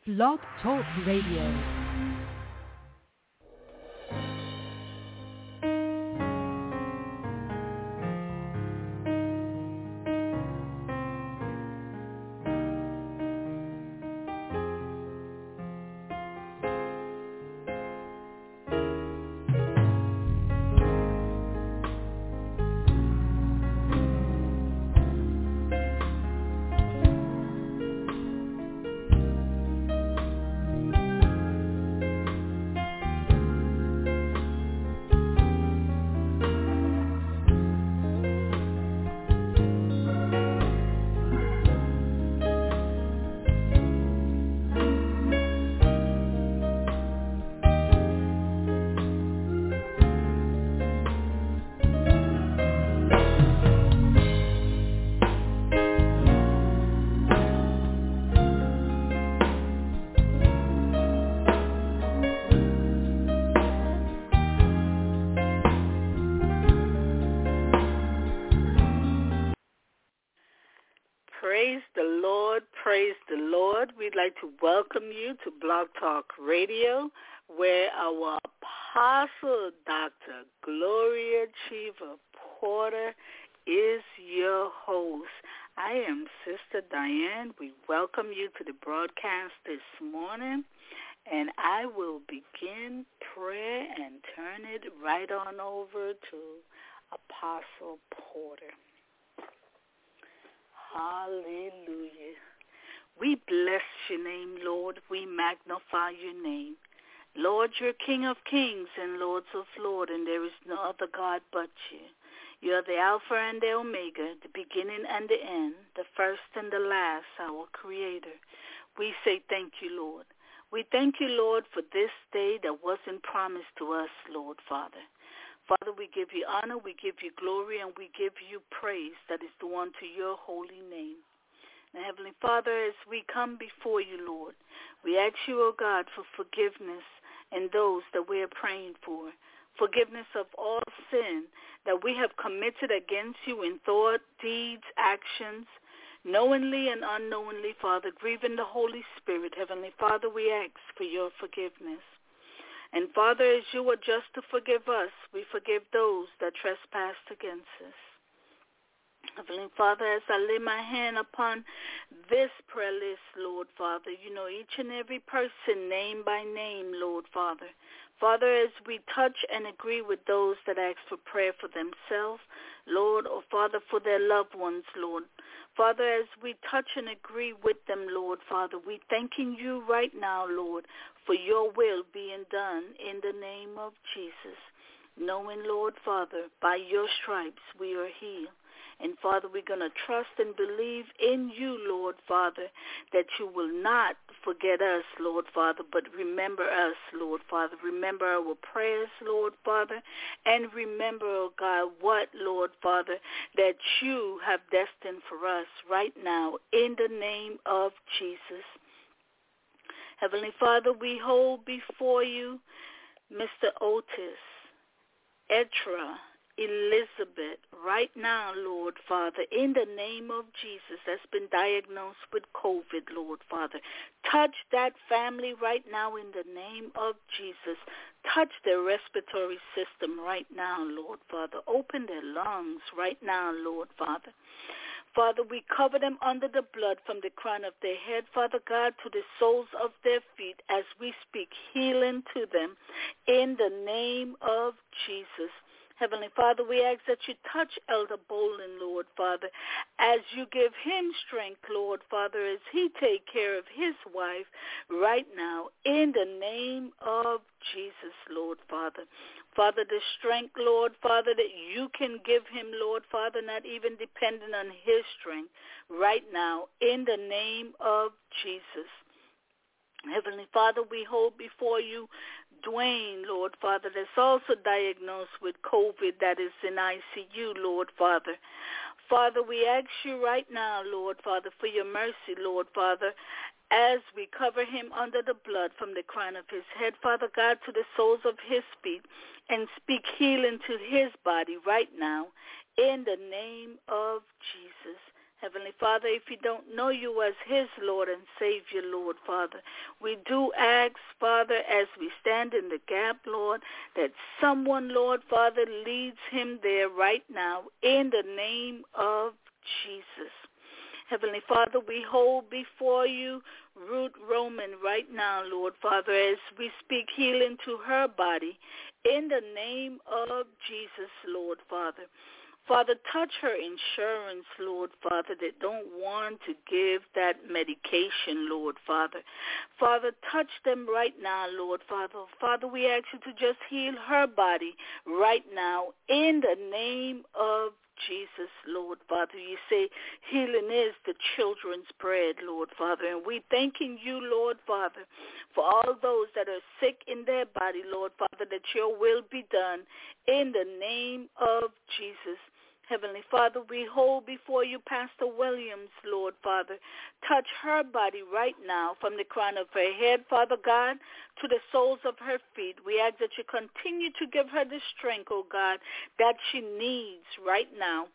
Blog Talk Radio. Praise the Lord. We'd like to welcome you to Blog Talk Radio, where our Apostle Dr. Gloria Chiva Porter is your host. I am Sister Diane. We welcome you to the broadcast this morning, and I will begin prayer and turn it right on over to Apostle Porter. Hallelujah. We bless your name, Lord. We magnify your name. Lord, you're King of kings and Lords of lords, and there is no other God but you. You are the Alpha and the Omega, the beginning and the end, the first and the last, our Creator. We say thank you, Lord. We thank you, Lord, for this day that wasn't promised to us, Lord Father. Father, we give you honor, we give you glory, and we give you praise that is due unto your holy name. Now, Heavenly Father, as we come before you, Lord, we ask you, O God, for forgiveness in those that we are praying for. Forgiveness of all sin that we have committed against you in thought, deeds, actions, knowingly and unknowingly, Father, grieving the Holy Spirit. Heavenly Father, we ask for your forgiveness. And Father, as you are just to forgive us, we forgive those that trespassed against us. Heavenly Father, as I lay my hand upon this prayer list, Lord Father, you know each and every person name by name, Lord Father. Father, as we touch and agree with those that ask for prayer for themselves, Lord, or Father, for their loved ones, Lord. Father, as we touch and agree with them, Lord Father, we thanking you right now, Lord, for your will being done in the name of Jesus. Knowing, Lord Father, by your stripes we are healed. And Father, we're going to trust and believe in you, Lord Father, that you will not forget us, Lord Father, but remember us, Lord Father. Remember our prayers, Lord Father, and remember, oh God, what, Lord Father, that you have destined for us right now in the name of Jesus. Heavenly Father, we hold before you Mr. Otis, Etra, Elizabeth, right now, Lord Father, in the name of Jesus, that's been diagnosed with COVID, Lord Father. Touch that family right now in the name of Jesus. Touch their respiratory system right now, Lord Father. Open their lungs right now, Lord Father. Father, we cover them under the blood from the crown of their head, Father God, to the soles of their feet as we speak healing to them in the name of Jesus. Heavenly Father, we ask that you touch Elder Bolin, Lord Father, as you give him strength, Lord Father, as he take care of his wife right now in the name of Jesus, Lord Father. Father, the strength, Lord Father, that you can give him, Lord Father, not even depending on his strength right now in the name of Jesus. Heavenly Father, we hold before you Dwayne, Lord Father, that's also diagnosed with COVID that is in ICU, Lord Father. Father, we ask you right now, Lord Father, for your mercy, Lord Father, as we cover him under the blood from the crown of his head, Father God, to the soles of his feet, and speak healing to his body right now in the name of Jesus. Heavenly Father, if you don't know you as his Lord and Savior, Lord Father, we do ask, Father, as we stand in the gap, Lord, that someone, Lord Father, leads him there right now in the name of Jesus. Heavenly Father, we hold before you Ruth Roman right now, Lord Father, as we speak healing to her body in the name of Jesus, Lord Father. Father, touch her insurance, Lord Father, that don't want to give that medication, Lord Father. Father, touch them right now, Lord Father. Father, we ask you to just heal her body right now in the name of Jesus, Lord Father. You say healing is the children's bread, Lord Father, and we thanking you, Lord Father, for all those that are sick in their body, Lord Father, that your will be done in the name of Jesus. Heavenly Father, we hold before you Pastor Williams, Lord Father. Touch her body right now from the crown of her head, Father God, to the soles of her feet. We ask that you continue to give her the strength, oh God, that she needs right now.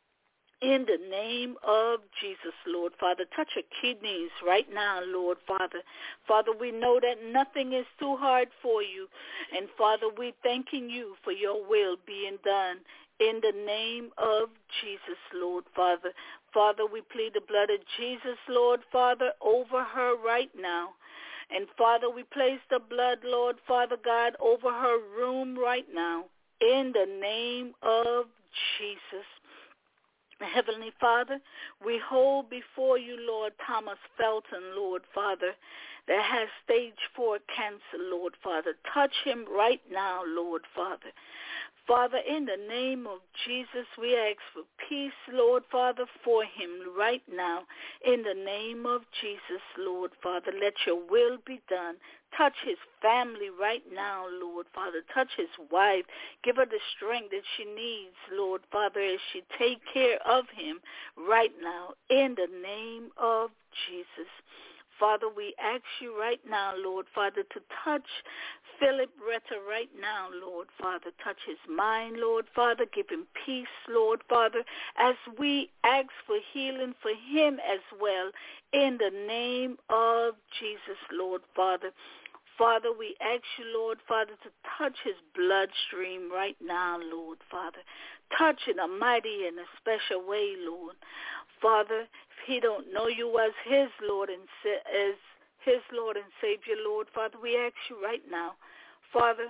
In the name of Jesus, Lord Father, touch her kidneys right now, Lord Father. Father, we know that nothing is too hard for you. And Father, we thanking you for your will being done. In the name of Jesus, Lord Father. Father, we plead the blood of Jesus, Lord Father, over her right now. And Father, we place the blood, Lord Father God, over her room right now. In the name of Jesus. Heavenly Father, we hold before you, Lord, Thomas Felton, Lord Father, that has stage 4 cancer, Lord Father. Touch him right now, Lord Father. Father, in the name of Jesus, we ask for peace, Lord Father, for him right now. In the name of Jesus, Lord Father, let your will be done. Touch his family right now, Lord Father. Touch his wife. Give her the strength that she needs, Lord Father, as she take care of him right now. In the name of Jesus. Father, we ask you right now, Lord Father, to touch Philip Retter right now, Lord Father. Touch his mind, Lord Father. Give him peace, Lord Father, as we ask for healing for him as well. In the name of Jesus, Lord Father. Father, we ask you, Lord Father, to touch his bloodstream right now, Lord Father. Touch in a mighty and a special way, Lord. Father, if he don't know you as his Lord and Savior, Lord Father, we ask you right now, Father,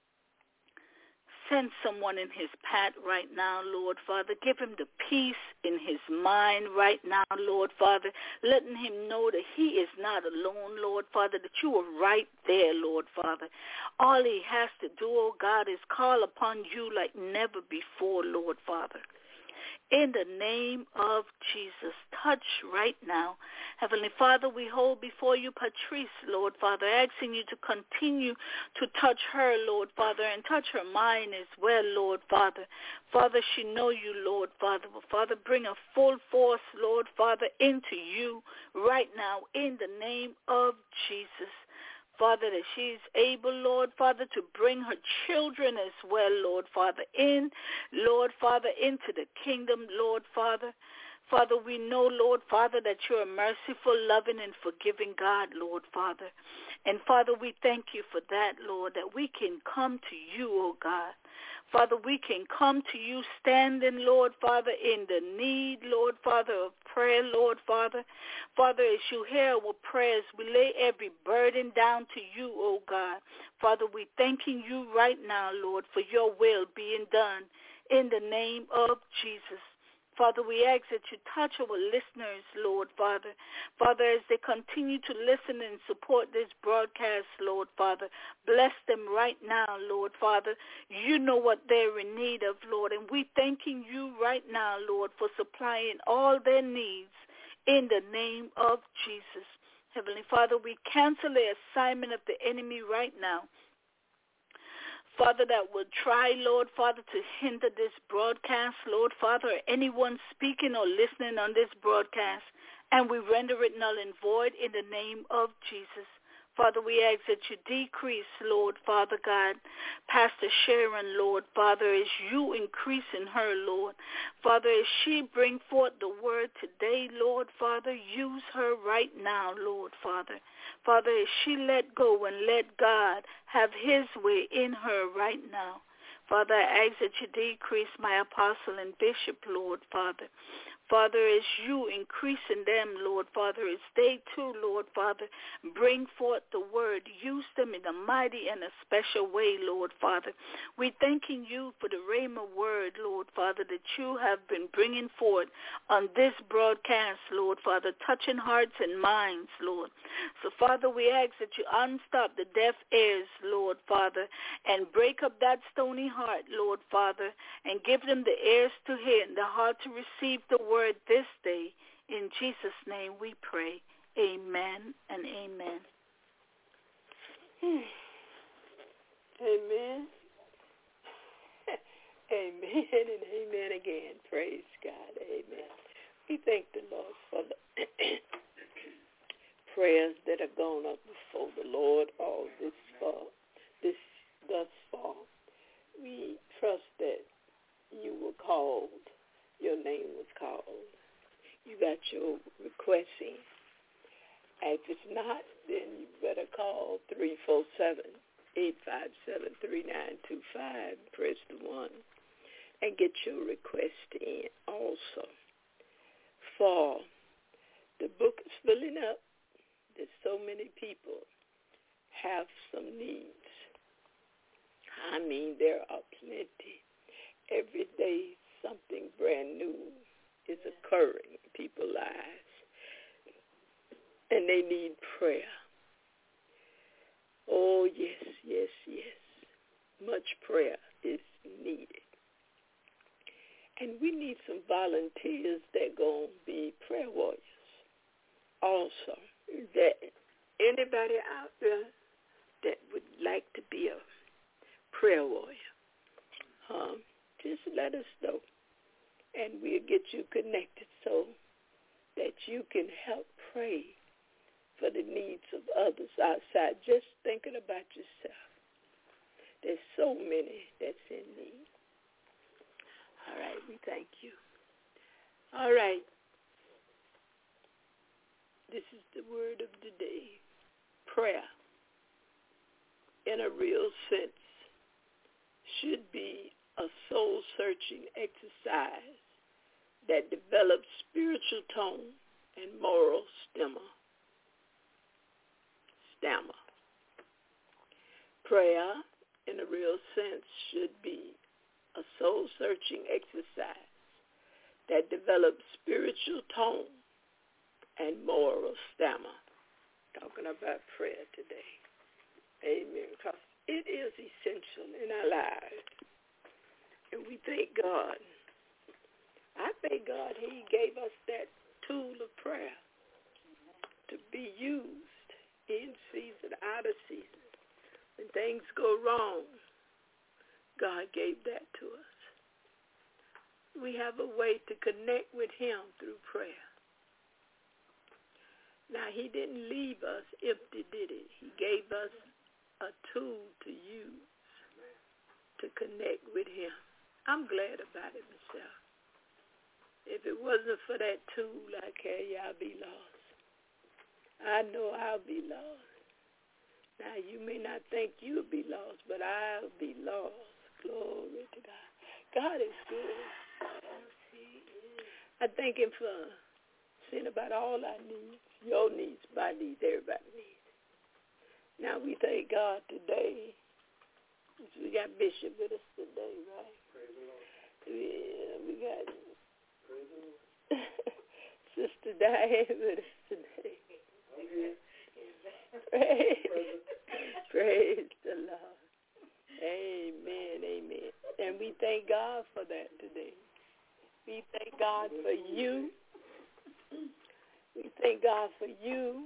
send someone in his path right now, Lord Father. Give him the peace in his mind right now, Lord Father. Letting him know that he is not alone, Lord Father, that you are right there, Lord Father. All he has to do, oh God, is call upon you like never before, Lord Father. In the name of Jesus, touch right now. Heavenly Father, we hold before you Patrice, Lord Father, asking you to continue to touch her, Lord Father, and touch her mind as well, Lord Father. Father, she know you, Lord Father. But Father, bring a full force, Lord Father, into you right now in the name of Jesus. Father, that she is able, Lord Father, to bring her children as well, Lord Father, Lord Father, into the kingdom, Lord Father. Father, we know, Lord Father, that you're a merciful, loving, and forgiving God, Lord Father. And Father, we thank you for that, Lord, that we can come to you, oh God. Father, we can come to you standing, Lord Father, in the need, Lord Father, of prayer, Lord Father. Father, as you hear our prayers, we lay every burden down to you, oh God. Father, we thanking you right now, Lord, for your will being done in the name of Jesus. Father, we ask that you touch our listeners, Lord Father. Father, as they continue to listen and support this broadcast, Lord Father, bless them right now, Lord Father. You know what they're in need of, Lord, and we thanking you right now, Lord, for supplying all their needs in the name of Jesus. Heavenly Father, we cancel the assignment of the enemy right now. Father, that will try, Lord Father, to hinder this broadcast, Lord Father, or anyone speaking or listening on this broadcast, and we render it null and void in the name of Jesus. Father, we ask that you decrease, Lord, Father God, Pastor Sharon, Lord, Father, as you increase in her, Lord. Father, as she bring forth the word today, Lord, Father, use her right now, Lord, Father. Father, as she let go and let God have his way in her right now. Father, I ask that you decrease my apostle and bishop, Lord, Father. Father, as you increase in them, Lord, Father, as they too, Lord, Father, bring forth the word. Use them in a mighty and a special way, Lord, Father. We thanking you for the Rhema word, Lord, Father, that you have been bringing forth on this broadcast, Lord, Father, touching hearts and minds, Lord. So, Father, we ask that you unstop the deaf ears, Lord, Father, and break up that stony heart, Lord, Father, and give them the ears to hear and the heart to receive the word this day. In Jesus' name we pray. Amen and amen. Amen. Amen and amen again. Praise God. Amen. We thank the Lord for the prayers that have gone up before the Lord all thus far. We trust that you were called. Your name was called. You got your request in. If it's not, then you better call 347-857-3925. Press the 1 and get your request in also. For the book is filling up. There's so many people have some needs. I mean, there are plenty. Every day something brand new is occurring in people's lives, and they need prayer. Oh, yes, yes, yes. Much prayer is needed. And we need some volunteers that going to be prayer warriors also. That anybody out there that would like to be a prayer warrior, just let us know, and we'll get you connected so that you can help pray for the needs of others outside, just thinking about yourself. There's so many that's in need. All right, we thank you. All right. This is the word of the day. Prayer, in a real sense, should be a soul-searching exercise that develops spiritual tone and moral stamina. Prayer, in a real sense, should be a soul-searching exercise that develops spiritual tone and moral stamina. Talking about prayer today. Amen. Because it is essential in our lives. And we thank God. I thank God he gave us that tool of prayer to be used in season, out of season. When things go wrong, God gave that to us. We have a way to connect with him through prayer. Now, he didn't leave us empty, did he? He gave us a tool to use to connect with him. I'm glad about it myself. If it wasn't for that tool I carry, I'll be lost. I know I'll be lost. Now, you may not think you'll be lost, but I'll be lost. Glory to God. God is good. I thank him for seeing about all our needs, your needs, my needs, everybody's needs. Now, we thank God today. We got Bishop with us today, right? Yeah, we got Sister Diane with us today. Praise the Lord. Amen, amen. And we thank God for that today. We thank God for you. We thank God for you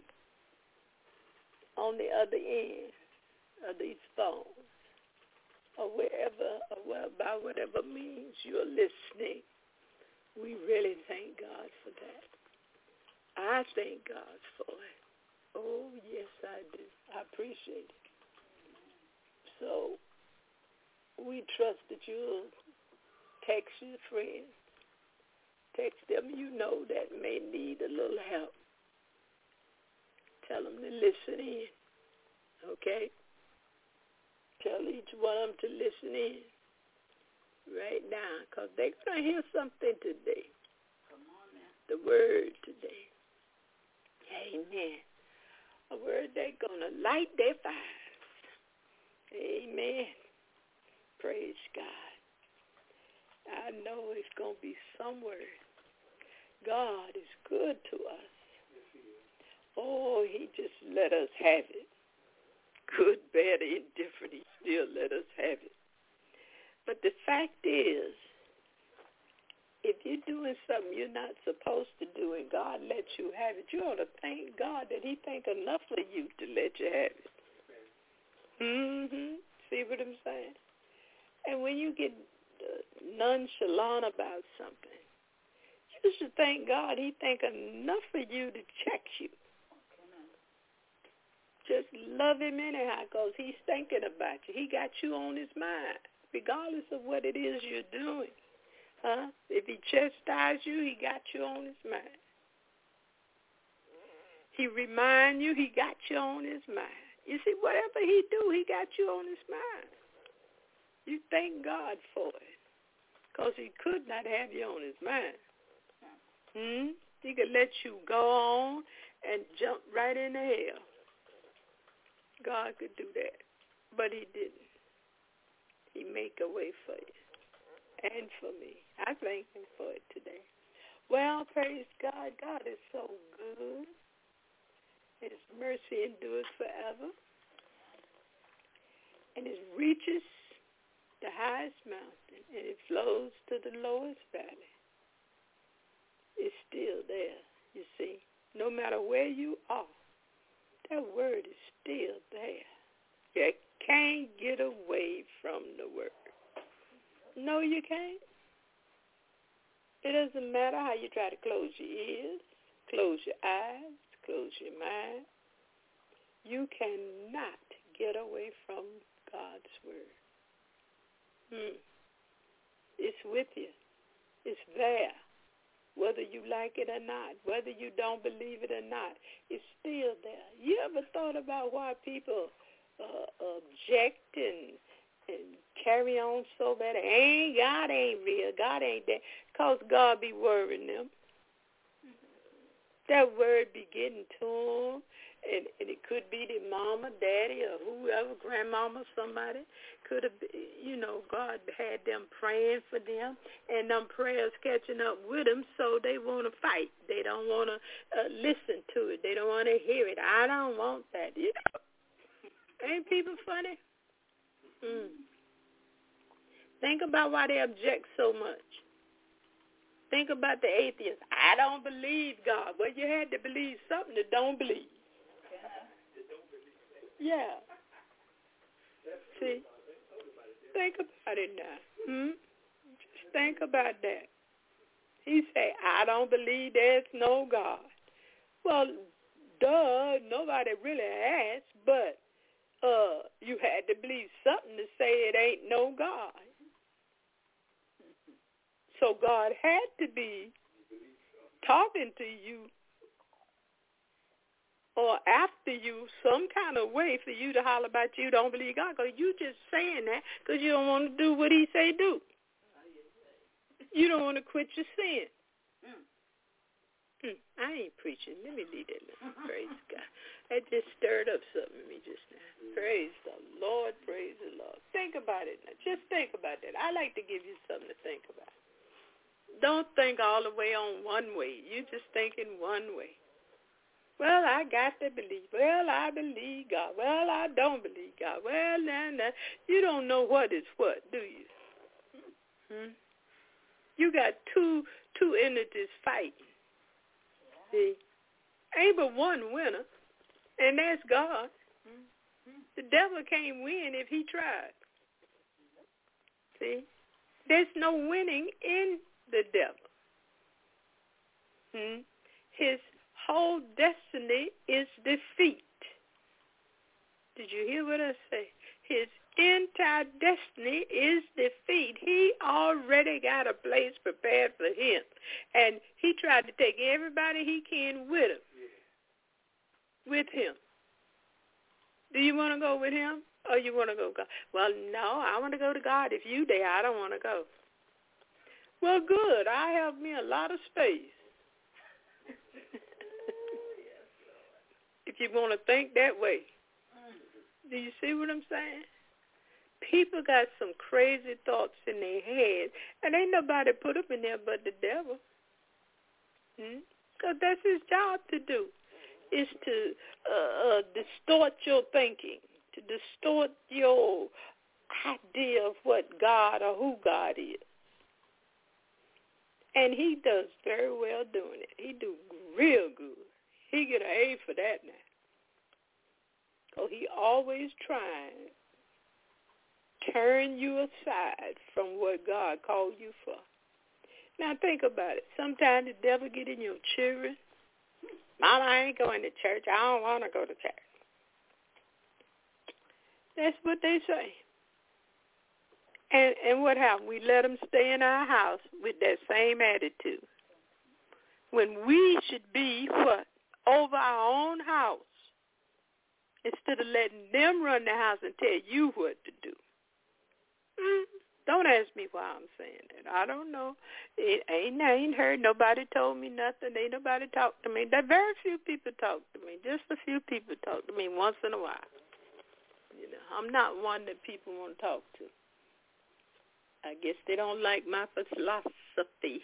on the other end of these phones, or wherever, or by whatever means you're listening. We really thank God for that. I thank God for it. Oh, yes, I do. I appreciate it. So we trust that you'll text your friends. Text them you know that may need a little help. Tell them to listen in, okay? Tell each one of them to listen in right now, because they're going to hear something today. Come on now. The word today. Amen. A word that's going to light their fires. Amen. Praise God. I know it's going to be some word. God is good to us. Oh, he just let us have it. Good, bad, indifferent, he still let us have it. But the fact is, if you're doing something you're not supposed to do and God lets you have it, you ought to thank God that he think enough of you to let you have it. See what I'm saying? And when you get nonchalant about something, you should thank God he think enough of you to check you. Just love him anyhow, because he's thinking about you. He got you on his mind, regardless of what it is you're doing. If he chastised you, he got you on his mind. He remind you, he got you on his mind. You see, whatever he do, he got you on his mind. You thank God for it, because he could not have you on his mind. He could let you go on and jump right into hell. God could do that, but he didn't. He make a way for you and for me. I thank him for it today. Well, praise God. God is so good. His mercy endures forever. And it reaches the highest mountain, and it flows to the lowest valley. It's still there, you see. No matter where you are, that word is still there. You can't get away from the word. No, you can't. It doesn't matter how you try to close your ears, close your eyes, close your mind. You cannot get away from God's word. It's with you. It's there. Whether you like it or not, whether you don't believe it or not, it's still there. You ever thought about why people object and carry on so bad? God ain't real. God ain't that. Because God be worrying them. That word be getting to them. And it could be the mama, daddy, or whoever, grandmama, somebody. Could have, God had them praying for them, and them prayers catching up with them, so they want to fight. They don't want to listen to it. They don't want to hear it. I don't want that. Ain't people funny? Think about why they object so much. Think about the atheists. I don't believe God. Well, you had to believe something that don't believe. Yeah. See? Think about it now. Just think about that. He say, I don't believe there's no God. Well, duh, nobody really asked, but you had to believe something to say it ain't no God. So God had to be talking to you or after you some kind of way for you to holler about you don't believe God, because you just saying that because you don't want to do what he say do. You don't want to quit your sin. I ain't preaching. Let me leave that alone. Praise God. That just stirred up something in me just now. Praise the Lord. Praise the Lord. Think about it now. Just think about that. I like to give you something to think about. Don't think all the way on one way. You just think in one way. Well, I got to believe. Well, I believe God. Well, I don't believe God. Well, nah. You don't know what is what, do you? You got two entities fighting. See? Ain't but one winner, and that's God. The devil can't win if he tried. See? There's no winning in the devil. His whole destiny is defeat. Did you hear what I say? His entire destiny is defeat. He already got a place prepared for him. And he tried to take everybody he can with him. With him. Do you want to go with him or you want to go God? Well, no, I want to go to God. If you there, I don't want to go. Well, good. I have me a lot of space. If you want to think that way. Do you see what I'm saying? People got some crazy thoughts in their head, and ain't nobody put them in there but the devil. Because that's his job to do, is to distort your thinking, to distort your idea of what God or who God is. And he does very well doing it. He do real good. He get an A for that now. So he always trying to turn you aside from what God called you for. Now think about it. Sometimes the devil get in your children. Mama, I ain't going to church. I don't want to go to church. That's what they say. And what happened? We let them stay in our house with that same attitude. When we should be, what? Over our own house. Instead of letting them run the house and tell you what to do. Don't ask me why I'm saying that. I don't know. I ain't heard. Nobody told me nothing. Ain't nobody talked to me. There very few people talk to me. Just a few people talk to me once in a while. You know, I'm not one that people want to talk to. I guess they don't like my philosophy.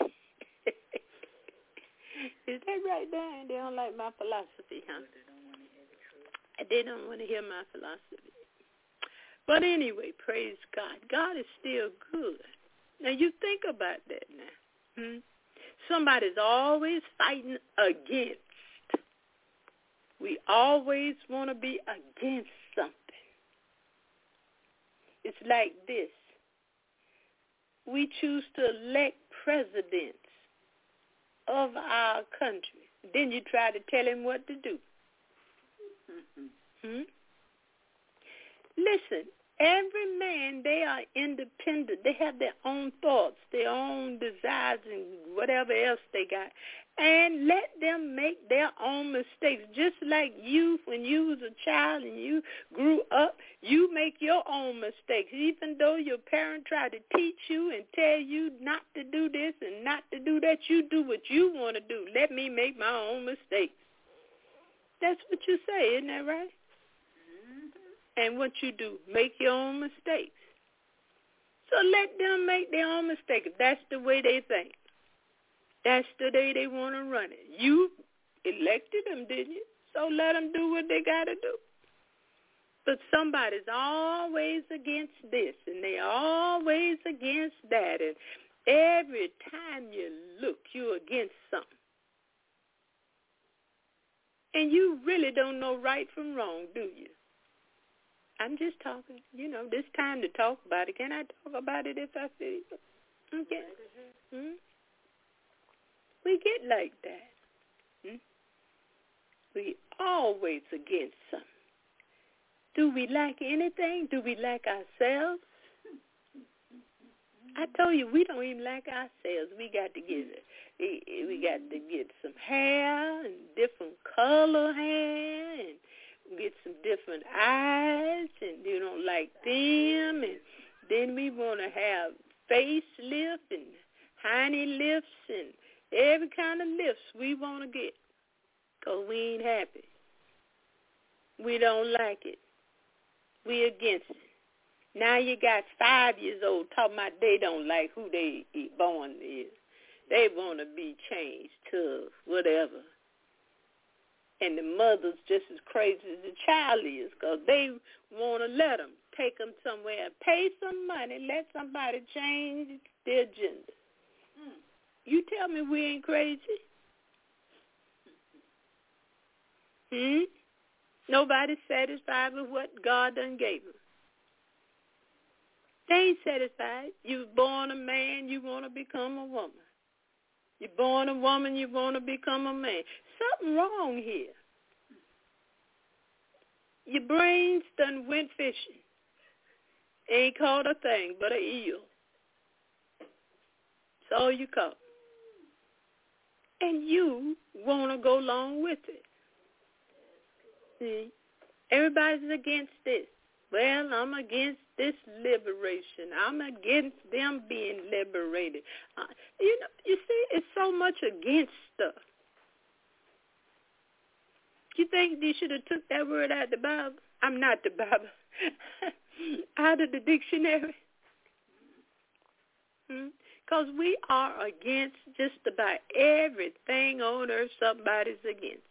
Is that right, Dan? They don't like my philosophy, huh? They don't want to hear my philosophy. But anyway, praise God. God is still good. Now, you think about that now. Somebody's always fighting against. We always want to be against something. It's like this. We choose to elect presidents of our country. Then you try to tell him what to do. Listen, every man, they are independent. They have their own thoughts, their own desires, and whatever else they got. And let them make their own mistakes. Just like you, when you was a child and you grew up, you make your own mistakes. Even though your parent tried to teach you and tell you not to do this and not to do that, you do what you want to do. Let me make my own mistakes. That's what you say, isn't that right? And what you do, make your own mistakes. So let them make their own mistakes. That's the way they think. That's the way they want to run it. You elected them, didn't you? So let them do what they got to do. But somebody's always against this, and they're always against that. And every time you look, you're against something. And you really don't know right from wrong, do you? I'm just talking, this time to talk about it. Can I talk about it if I feel it? Okay. We get like that. We always against something. Do we like anything? Do we like ourselves? I told you, we don't even like ourselves. We got to get some hair and different color hair and get some different eyes, and you don't like them, and then we want to have facelift and hiney lifts and every kind of lifts we want to get because we ain't happy. We don't like it. We against it. Now you got 5 years old talking about they don't like who they born is. They want to be changed to whatever. And the mother's just as crazy as the child is because they want to let them, take them somewhere, pay some money, let somebody change their gender. You tell me we ain't crazy? Nobody's satisfied with what God done gave them. They ain't satisfied. You was born a man, you want to become a woman. You're born a woman, you want to become a man. Something wrong here. Your brains done went fishing. Ain't caught a thing but an eel. That's all you caught. And you want to go along with it. See? Everybody's against this. Well, I'm against this liberation. I'm against them being liberated. You see, it's so much against stuff. You think they should have took that word out of the Bible? I'm not the Bible. Out of the dictionary. Because we are against just about everything on earth somebody's against.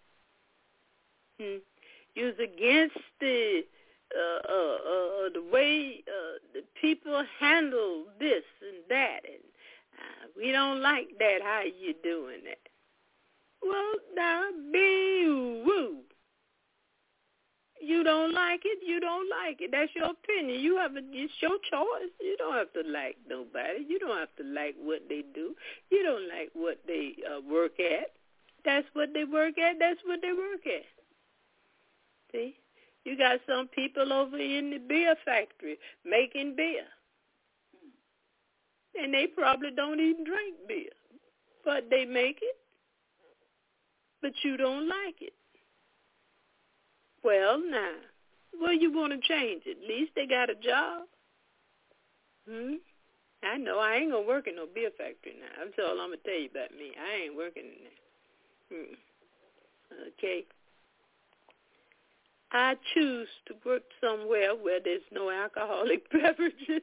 You're against the way the people handle this and that, and we don't like that. How you doing that? Well, now, boo-woo. You don't like it, you don't like it. That's your opinion. It's your choice. You don't have to like nobody. You don't have to like what they do. You don't like what they work at. That's what they work at. That's what they work at. See? You got some people over in the beer factory making beer. And they probably don't even drink beer. But they make it. But you don't like it. Well, now, you want to change it? At least they got a job. I know I ain't going to work in no beer factory now. That's all I'm going to tell you about me. I ain't working in there. Okay. I choose to work somewhere where there's no alcoholic beverages.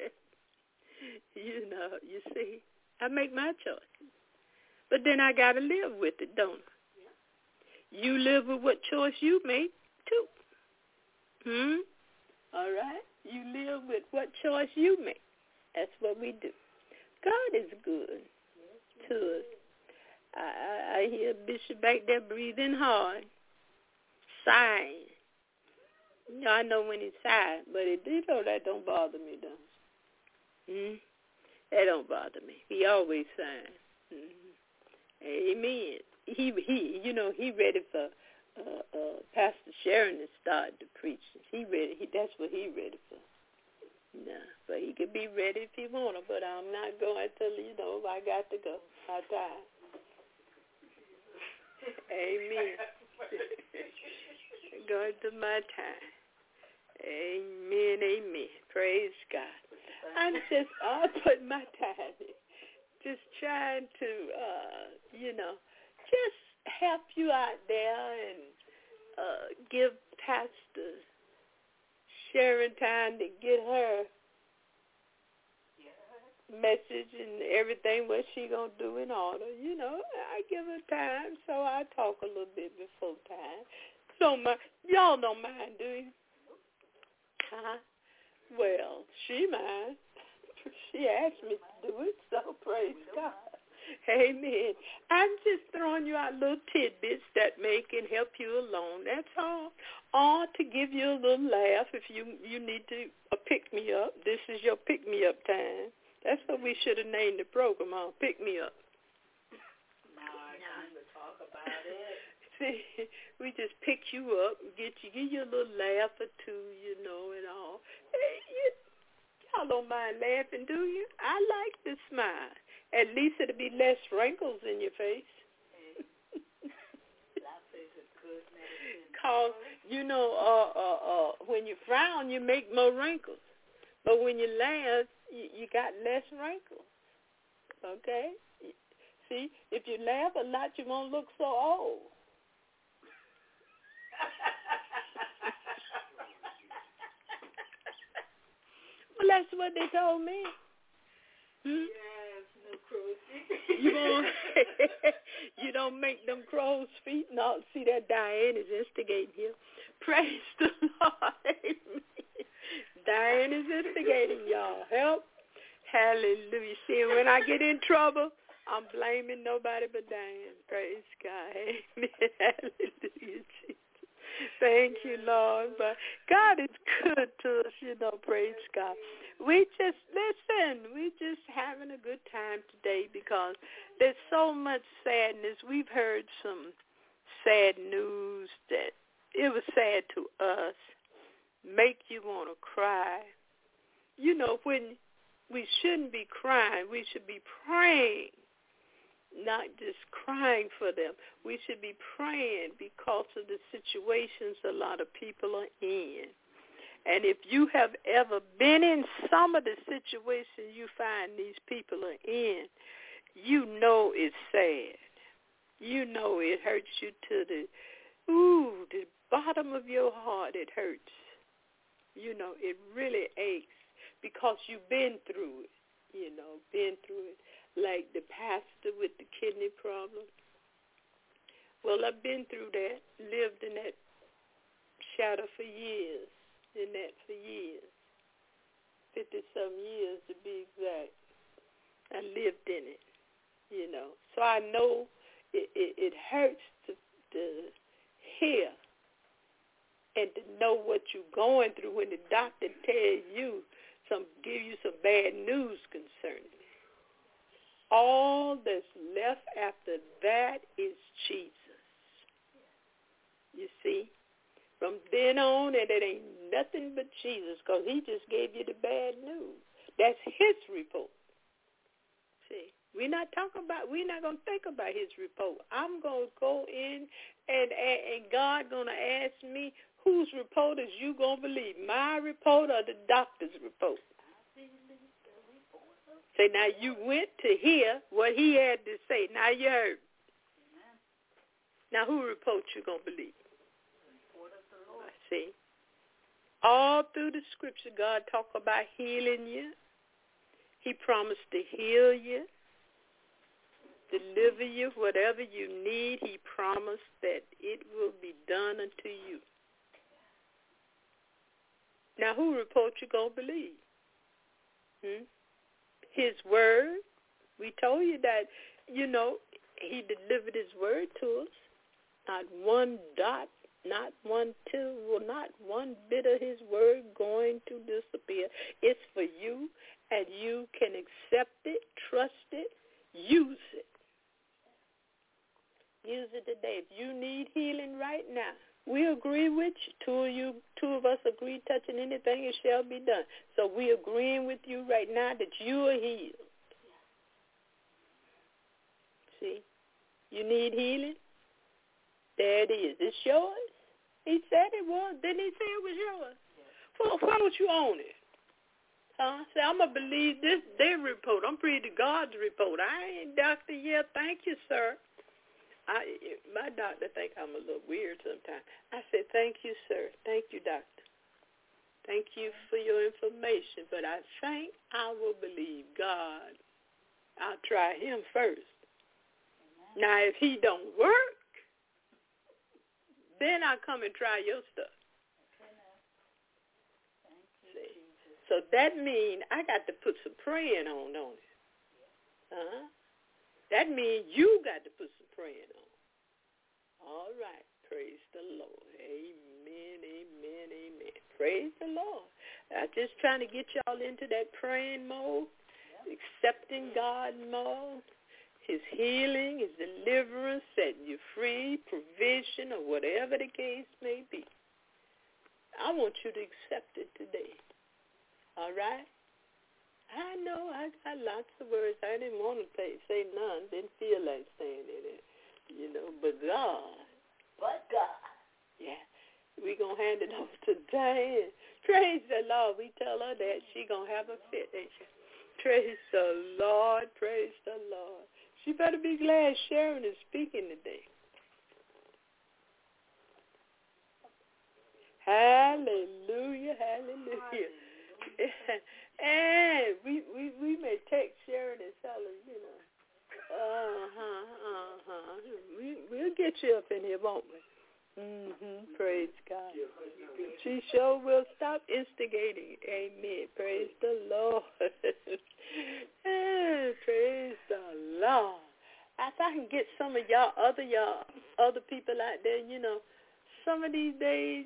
You see, I make my choice. But then I got to live with it, don't I? You live with what choice you make, too. All right? You live with what choice you make. That's what we do. God is good to us. I hear Bishop back there breathing hard, sighing. I know when he's sighing, but that don't bother me, though. That don't bother me. He always sighing. Amen. He ready for Pastor Sharon to start the preaching. That's what he ready for. No, but he could be ready if he wanna, but I'm not going till I got to go. I'm tired. Amen. Going to my time. Amen, amen. Praise God. I'm putting my time in. Just trying to, just help you out there and give Pastor Sharon time to get her message and everything what she going to do in order. I give her time, so I talk a little bit before time. So y'all don't mind, do you? Huh? Well, she mind. She asked me to do it, so praise God. Amen. I'm just throwing you out little tidbits that can help you along. That's all. Or to give you a little laugh if you need to pick me up. This is your pick me up time. That's what we should have named the program on. Pick me up. Time to talk about it. See, we just pick you up and give you a little laugh or two, and all. Hey, y'all don't mind laughing, do you? I like to smile. At least it'll be less wrinkles in your face. Laughter is a good medicine. Because, when you frown, you make more wrinkles. But when you laugh, you got less wrinkles. Okay? See, if you laugh a lot, you won't look so old. Well, that's what they told me. Yes, no crow's feet. You don't make them crow's feet. No, see that Diane is instigating here. Praise the Lord. Amen. Diane is instigating y'all. Help. Hallelujah. See, when I get in trouble, I'm blaming nobody but Diane. Praise God. Amen. Hallelujah, Jesus. Thank you, Lord. But God is good to us, praise God. We just having a good time today because there's so much sadness. We've heard some sad news that it was sad to us, make you want to cry. You know, when we shouldn't be crying, we should be praying, not just crying for them. We should be praying because of the situations a lot of people are in. And if you have ever been in some of the situations you find these people are in, you know it's sad. You know it hurts you to the bottom of your heart. It hurts. You know, it really aches because you've been through it, been through it. Like the pastor with the kidney problem. Well, I've been through that, lived in that shadow for years, 50-some years to be exact. I lived in it, So I know it hurts to hear and to know what you're going through when the doctor tells you give you some bad news concerning it. All that's left after that is Jesus. You see? From then on, and it ain't nothing but Jesus, because he just gave you the bad news. That's his report. See? We're not going to think about his report. I'm going to go in, and God going to ask me, whose report is you going to believe, my report or the doctor's report? Say, now you went to hear what he had to say. Now you heard. Now who report you going to believe? I see. All through the scripture, God talk about healing you. He promised to heal you, deliver you, whatever you need. He promised that it will be done unto you. Now who report you going to believe? His word. We told you that, he delivered his word to us. Not one dot, not one tittle, not one bit of his word going to disappear. It's for you, and you can accept it, trust it, use it. Use it today. If you need healing right now, we agree with you. Two of us agree, touching anything, it shall be done. So we agreeing with you right now that you are healed. See? You need healing? There it is. It's yours. He said it was. Didn't he say it was yours? Well, why don't you own it? Say, I'm going to believe their report. I'm reading God's report. I ain't doctor yet. Thank you, sir. My doctor think I'm a little weird sometimes. I said, thank you, sir. Thank you, doctor. Thank you for your information. But I think I will believe God. I'll try him first. Now, if he don't work, then I'll come and try your stuff. See? So that means I got to put some praying on it. That means you got to put some praying on. All right. Praise the Lord. Amen, amen, amen. Praise the Lord. I'm just trying to get y'all into that praying mode, accepting God mode, his healing, his deliverance, setting you free, provision, or whatever the case may be. I want you to accept it today. All right? I know I got lots of words. I didn't want to say none. Didn't feel like saying it. But God. Yeah. We're going to hand it over to Diane. Praise the Lord. We tell her that she going to have a fit, ain't she? Praise the Lord. Praise the Lord. She better be glad Sharon is speaking today. Hallelujah. Hallelujah. And we may text Sharon and tell her, we'll get you up in here, won't we? Praise God. She sure will stop instigating. Amen. Praise the Lord. Praise the Lord. If I can get some of other people out there, some of these days,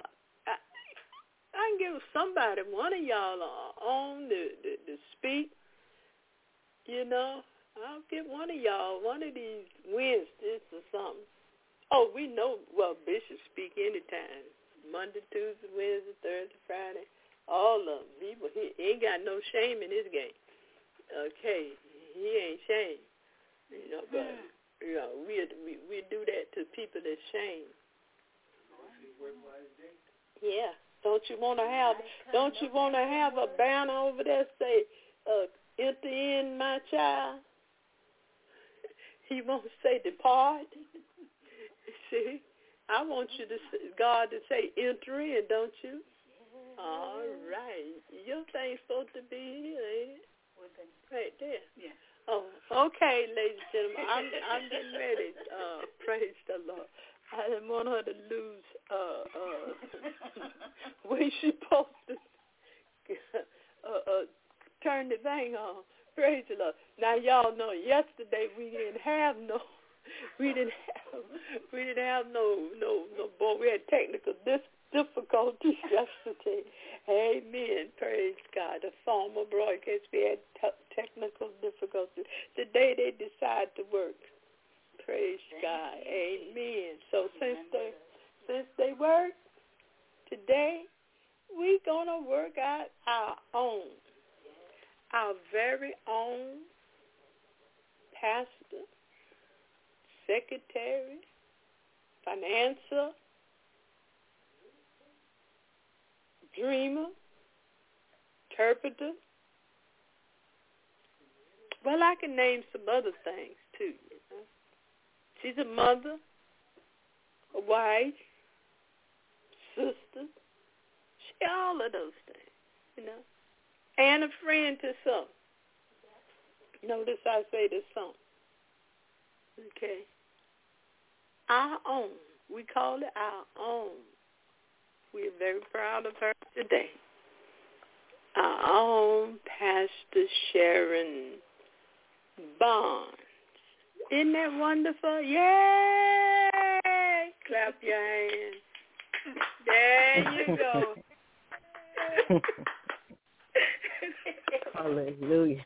I can give somebody, one of y'all on to speak, I'll get one of y'all, one of these Wednesdays or something, Oh, we know. Well, Bishop speak anytime. Monday, Tuesday, Wednesday, Thursday, Friday, all of them. He ain't got no shame in his game. Okay, he ain't shame. But we do that to people that shame. Yeah. Don't you want to have a banner over there say, enter in, my child? He won't say depart. See, I want God to say enter in, don't you? All right. Your thing's supposed to be here, ain't it? Right there. Yeah. Oh, okay, ladies and gentlemen. I'm getting ready. Praise the Lord. I didn't want her to lose when she supposed to turn the thing on. Praise the Lord. Now y'all know yesterday we didn't have no boy. We had technical difficulties yesterday. Amen. Praise God. The former broadcast we had technical difficulties. Today they decide to work. Praise God. Amen. So since they work today, we're gonna work out our very own pastor, secretary, financier, dreamer, interpreter. Well, I can name some other things too. She's a mother, a wife, sister. She all of those things, and a friend to some. Notice I say to some. Okay. Our own. We call it our own. We are very proud of her today. Our own Pastor Sharon Barnes. Isn't that wonderful? Yay! Clap your hands. There you go. Hallelujah.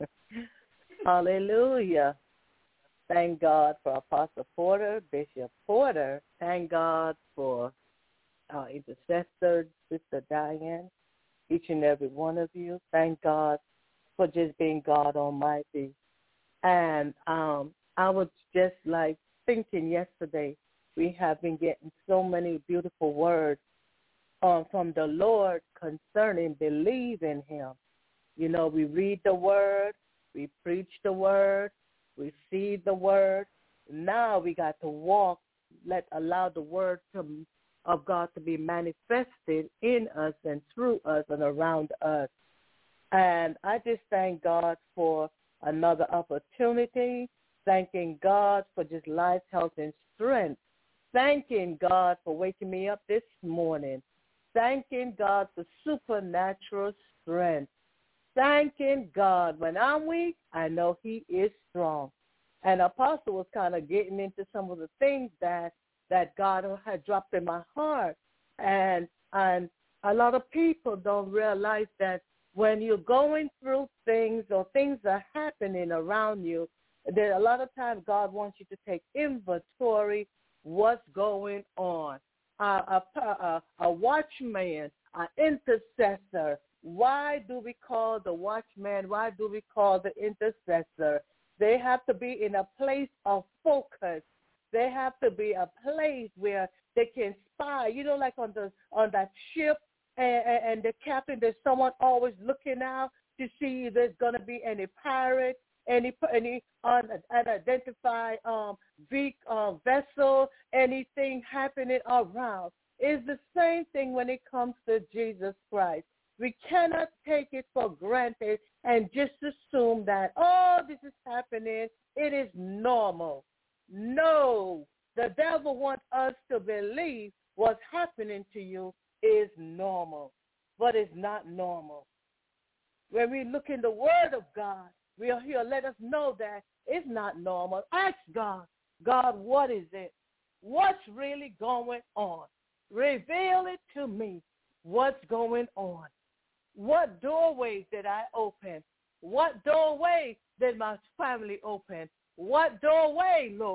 Hallelujah. Thank God for Apostle Porter, Bishop Porter. Thank God for our intercessor, Sister Diane, each and every one of you. Thank God for just being God Almighty. And I was just like thinking yesterday, we have been getting so many beautiful words from the Lord concerning believing him. We read the word, we preach the word, we see the word. Now we got to walk, allow the word of God to be manifested in us and through us and around us. And I just thank God for another opportunity, thanking God for just life, health, and strength, thanking God for waking me up this morning, thanking God for supernatural strength, thanking God. When I'm weak, I know he is strong. And Apostle was kind of getting into some of the things that God had dropped in my heart. And a lot of people don't realize that when you're going through things or things are happening around you, that a lot of times God wants you to take inventory what's going on. A watchman, an intercessor. Why do we call the watchman? Why do we call the intercessor? They have to be in a place of focus. They have to be a place where they can spy. Like on that ship, and the captain, there's someone always looking out to see if there's going to be any pirates, any unidentified vessel, anything happening around. It's the same thing when it comes to Jesus Christ. We cannot take it for granted and just assume that, this is happening. It is normal. No, the devil wants us to believe what's happening to you is normal, but it's not normal. When we look in the Word of God, he'll let us know that it's not normal. Ask God, what is it? What's really going on? Reveal it to me. What's going on? What doorways did I open? What doorway did my family open? What doorway, Lord,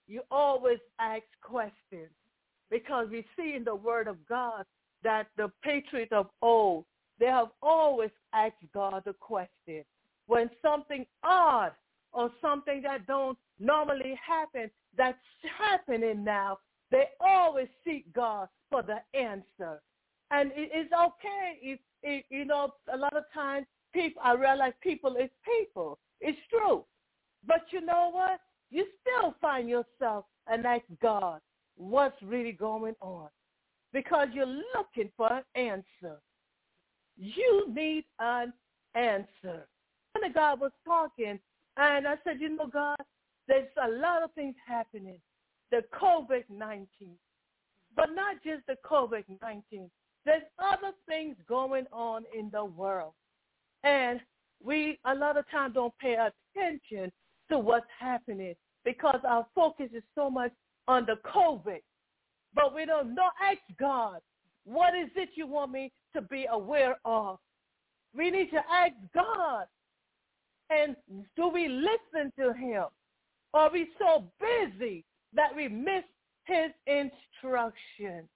you always ask questions, because we see in the Word of God that the patriots of old, they have always asked God a question. When something odd or something that don't normally happen, that's happening now, they always seek God for the answer. And it's okay if you know, a lot of times I realize people is people. It's true. But you know what? You still find yourself and ask God, what's really going on? Because you're looking for an answer. You need an answer. When God was talking, and I said, you know, God, there's a lot of things happening. The COVID-19. But not just the COVID-19. There's other things going on in the world. And we, a lot of times, don't pay attention to what's happening because our focus is so much on the COVID. But we don't know. Ask God, what is it you want me to be aware of? We need to ask God. And do we listen to him? Or are we so busy that we miss his instruction?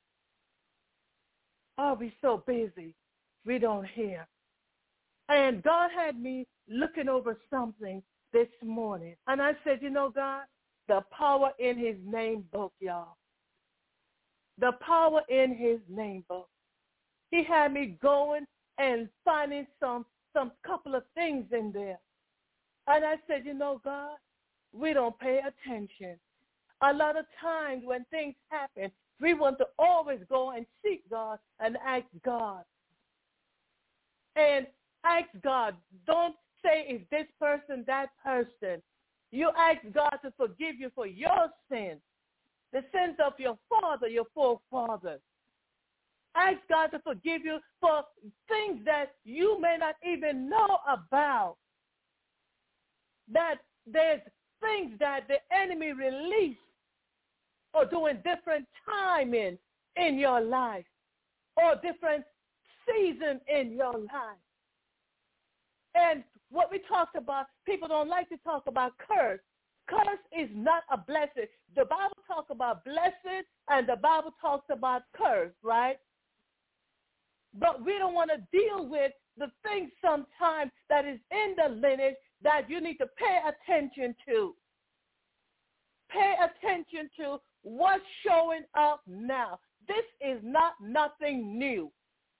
Are we so busy we don't hear? And God had me looking over something this morning. And I said, you know, God, the power in his name book, y'all. The power in his name book. He had me going and finding some couple of things in there. And I said, you know, God, we don't pay attention. A lot of times when things happen, we want to always go and seek God and ask God. And ask God. Don't say, is this person that person? You ask God to forgive you for your sins, the sins of your father, your forefathers. Ask God to forgive you for things that you may not even know about. That there's things that the enemy released or doing different timing in your life or different season in your life. And what we talked about, people don't like to talk about curse. Curse is not a blessing. The Bible talks about blessing and the Bible talks about curse, right? But we don't want to deal with the things sometimes that is in the lineage that you need to pay attention to. Pay attention to what's showing up now. This is not nothing new.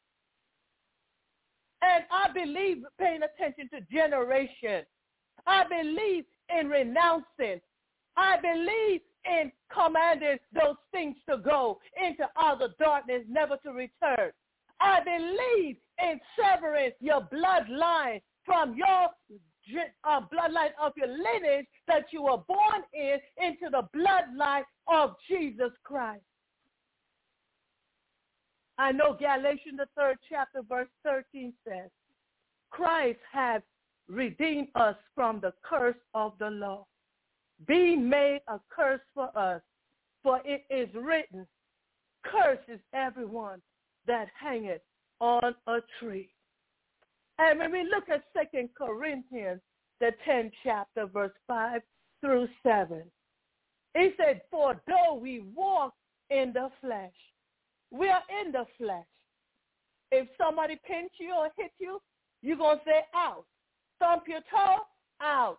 And I believe paying attention to generation. I believe in renouncing. I believe in commanding those things to go into outer darkness, never to return. I believe in severing your bloodline from your bloodline of your lineage that you were born in into the bloodline of Jesus Christ. I know Galatians, the 3rd chapter, verse 13 says, Christ has redeemed us from the curse of the law, being made a curse for us. For it is written, cursed is everyone that hangeth on a tree. And when we look at 2 Corinthians, the 10th chapter, verse 5 through 7, it said, for though we walk in the flesh, we are in the flesh. If somebody pinch you or hit you, you're going to say, ouch. Stomp your toe, ouch.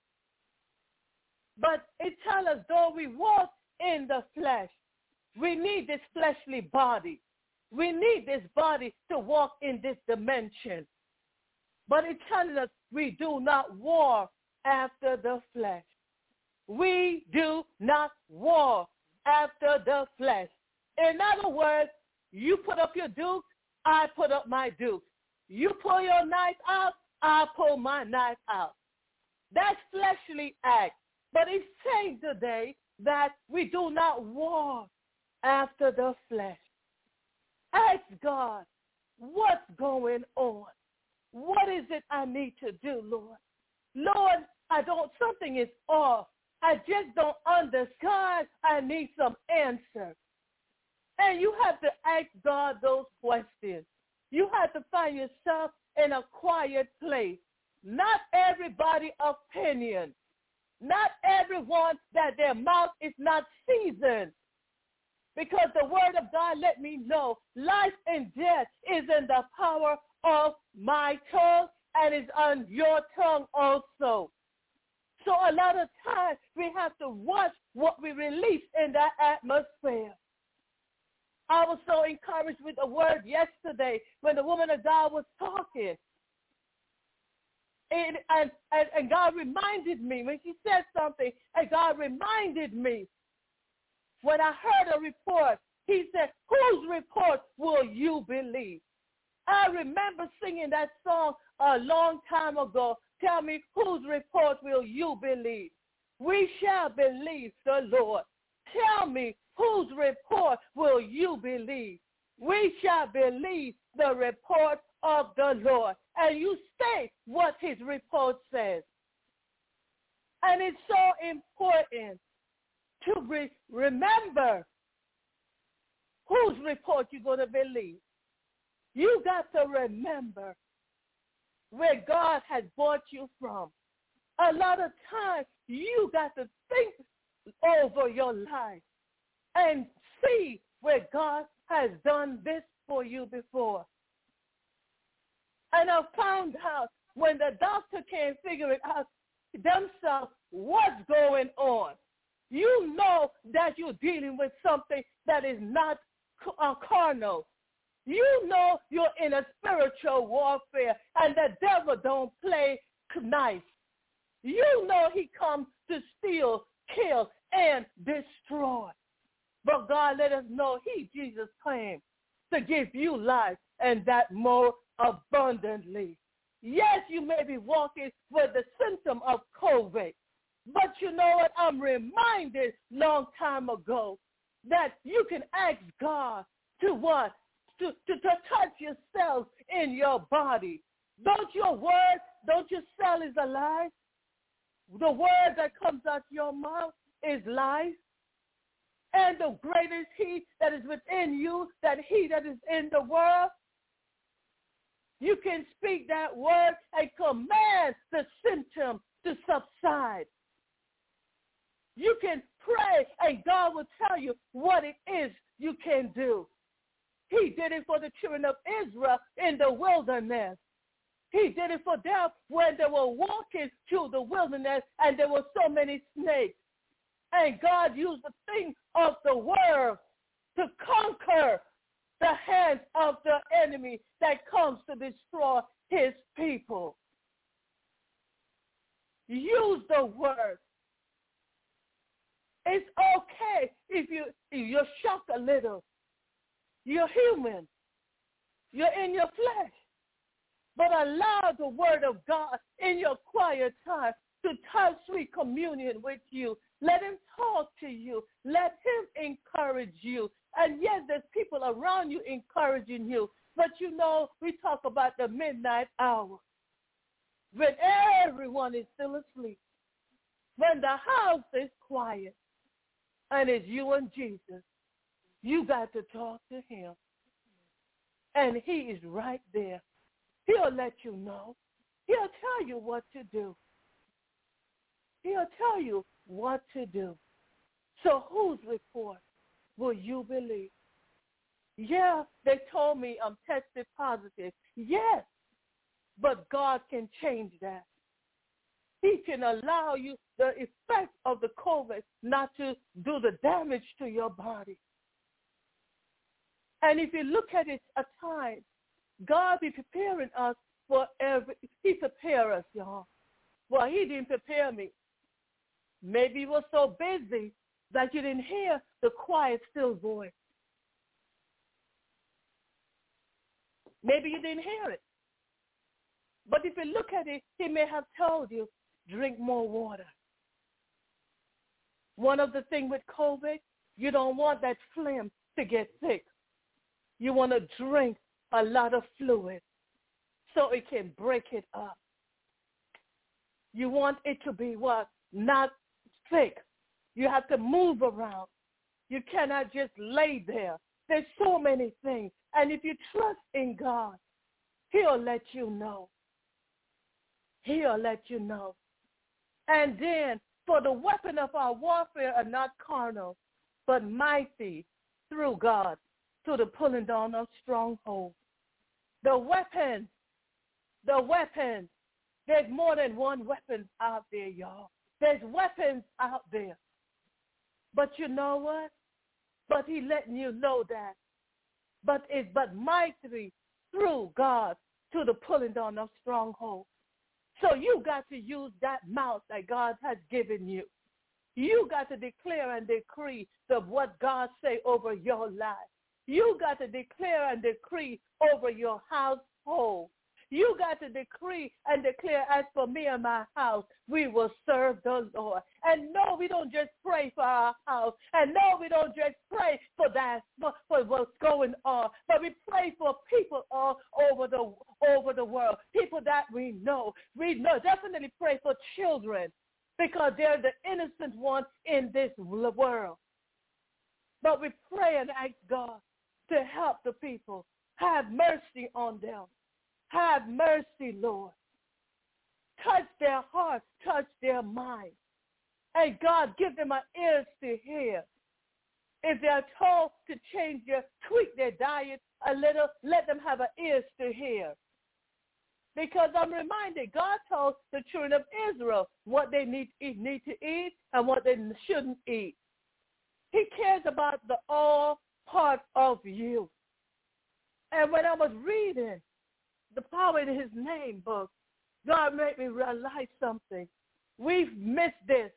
But it tells us, though we walk in the flesh, we need this fleshly body. We need this body to walk in this dimension. But it tells us we do not war after the flesh. We do not war after the flesh. In other words, you put up your dukes, I put up my dukes. You pull your knife out, I pull my knife out. That's fleshly act. But it's saying today that we do not war after the flesh. Ask God, what's going on? What is it I need to do, Lord? Lord, something is off. I just don't understand. I need some answers. And you have to ask God those questions. You have to find yourself in a quiet place. Not everybody's opinion Not everyone that their mouth is not seasoned. Because the word of God let me know life and death is in the power of my tongue and is on your tongue also. So a lot of times we have to watch what we release in that atmosphere. I was so encouraged with the word yesterday when the woman of God was talking. And God reminded me when she said something, and God reminded me when I heard a report, he said, whose report will you believe? I remember singing that song a long time ago. Tell me, whose report will you believe? We shall believe the Lord. Tell me, whose report will you believe? We shall believe the report of the Lord. And you state what his report says. And it's so important to remember whose report you're going to believe. You got to remember where God has brought you from. A lot of times you got to think over your life and see where God has done this for you before. And I found out when the doctor can't figure it out themselves what's going on, you know that you're dealing with something that is not carnal. You know you're in a spiritual warfare, and the devil don't play nice. You know he comes to steal, kill, and destroy. But God let us know he, Jesus, came to give you life and that more abundantly. Yes, you may be walking with the symptom of COVID, but you know what? I'm reminded long time ago that you can ask God to what? To touch yourself in your body. Don't your word, don't your cell is alive? The word that comes out your mouth is life. And the greater is he that is within you than he that is in the world. You can speak that word and command the symptom to subside. You can pray and God will tell you what it is you can do. He did it for the children of Israel in the wilderness. He did it for them when they were walking through the wilderness and there were so many snakes. And God used the thing of the word to conquer the hands of the enemy that comes to destroy his people. Use the word. It's okay if you're shocked a little. You're human. You're in your flesh. But allow the word of God in your quiet time to touch sweet communion with you. Let him talk to you. Let him encourage you. And yes, there's people around you encouraging you. But you know, we talk about the midnight hour when everyone is still asleep, when the house is quiet, and it's you and Jesus. You got to talk to him. And he is right there. He'll let you know. He'll tell you what to do. He'll tell you what to do. So whose report will you believe? Yeah, they told me I'm tested positive. Yes, but God can change that. He can allow you the effect of the COVID not to do the damage to your body. And if you look at it at times, God be preparing us for he prepare us, y'all. Well, he didn't prepare me. Maybe you were so busy that you didn't hear the quiet, still voice. Maybe you didn't hear it. But if you look at it, he may have told you, drink more water. One of the things with COVID, you don't want that phlegm to get thick. You want to drink a lot of fluid so it can break it up. You want it to be what? Not thick. You have to move around. You cannot just lay there. There's so many things. And if you trust in God, he'll let you know. He'll let you know. And then For the weapon of our warfare are not carnal, but mighty through God to the pulling down of strongholds. The weapons, there's more than one weapon out there, y'all. There's weapons out there. But you know what? But he letting you know that. But it's but mighty through God to the pulling down of strongholds. So you got to use that mouth that God has given you. You got to declare and decree what God say over your life. You got to declare and decree over your household. You got to decree and declare, as for me and my house, we will serve the Lord. And no, we don't just pray for our house. And no, we don't just pray for that, for what's going on. But we pray for people all over the world, people that we know. We know, definitely pray for children because they're the innocent ones in this world. But we pray and ask God to help the people. Have mercy on them. Have mercy, Lord. Touch their hearts, touch their minds. And God, give them an ears to hear. If they're told to tweak their diet a little, let them have an ears to hear. Because I'm reminded, God told the children of Israel what they need to eat and what they shouldn't eat. He cares about the all part of you. And when I was reading the Power in His Name book, God made me realize something. We've missed this.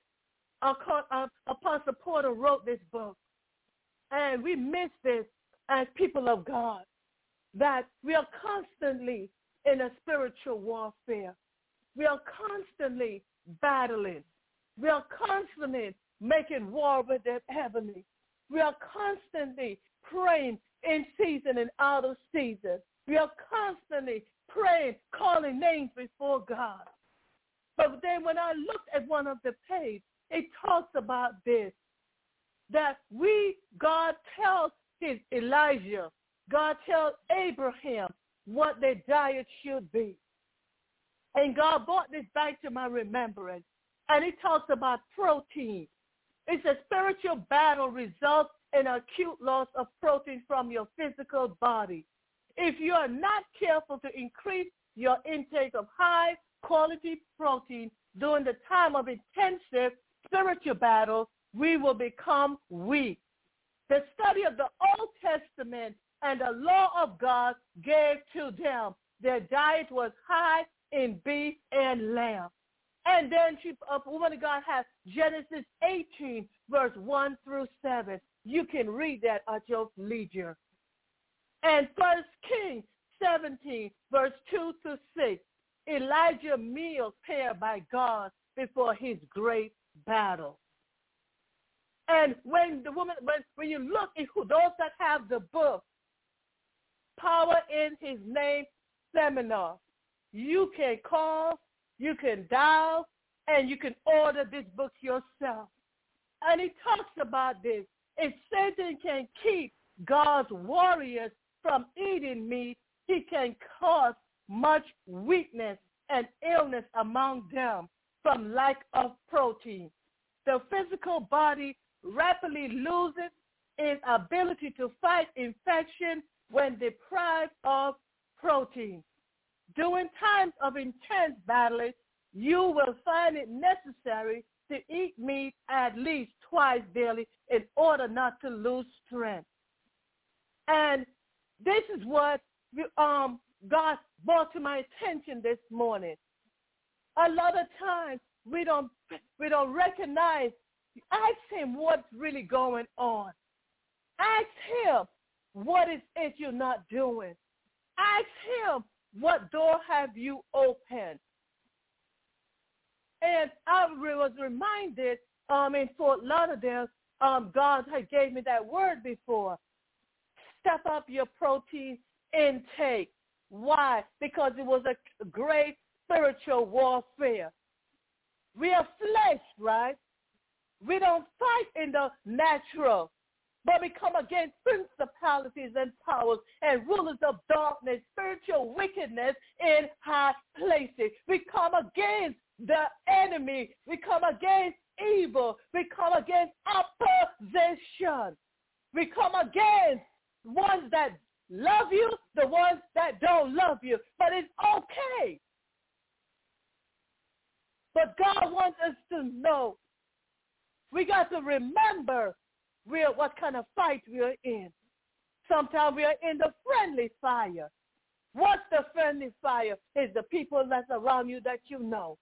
Apostle Porter wrote this book, and we missed this as people of God, that we are constantly in a spiritual warfare. We are constantly battling. We are constantly making war with the heavenly. We are constantly praying in season and out of season. We are constantly praying, calling names before God. But then when I looked at one of the pages, it talks about this, that God tells Elijah, God tells Abraham what their diet should be. And God brought this back to my remembrance. And he talks about protein. It's a spiritual battle results in acute loss of protein from your physical body. If you are not careful to increase your intake of high-quality protein during the time of intensive spiritual battle, we will become weak. The study of the Old Testament and the law of God gave to them. Their diet was high in beef and lamb. And then a woman of God has Genesis 18, verse 1 through 7. You can read that at your leisure. And 1 Kings 17, verse 2 to 6. Elijah meal prepared by God before his great battle. And when you look at those that have the book, Power in His Name Seminar, you can call, you can dial, and you can order this book yourself. And he talks about this. If Satan can keep God's warriors from eating meat, he can cause much weakness and illness among them from lack of protein. The physical body rapidly loses its ability to fight infection when deprived of protein. During times of intense battling, you will find it necessary to eat meat at least twice daily in order not to lose strength. And this is what God brought to my attention this morning. A lot of times we don't recognize. Ask him what's really going on. Ask him what is it you're not doing. Ask him what door have you opened. And I was reminded in Fort Lauderdale, God had gave me that word before. Step up your protein intake. Why? Because it was a great spiritual warfare. We are flesh, right? We don't fight in the natural, but we come against principalities and powers and rulers of darkness, spiritual wickedness in high places. We come against the enemy. We come against evil. We come against opposition. We come against ones that love you, the ones that don't love you. But it's okay. But God wants us to know. We got to remember what kind of fight we are in. Sometimes we are in the friendly fire. What's the friendly fire? Is the people that's around you that you know.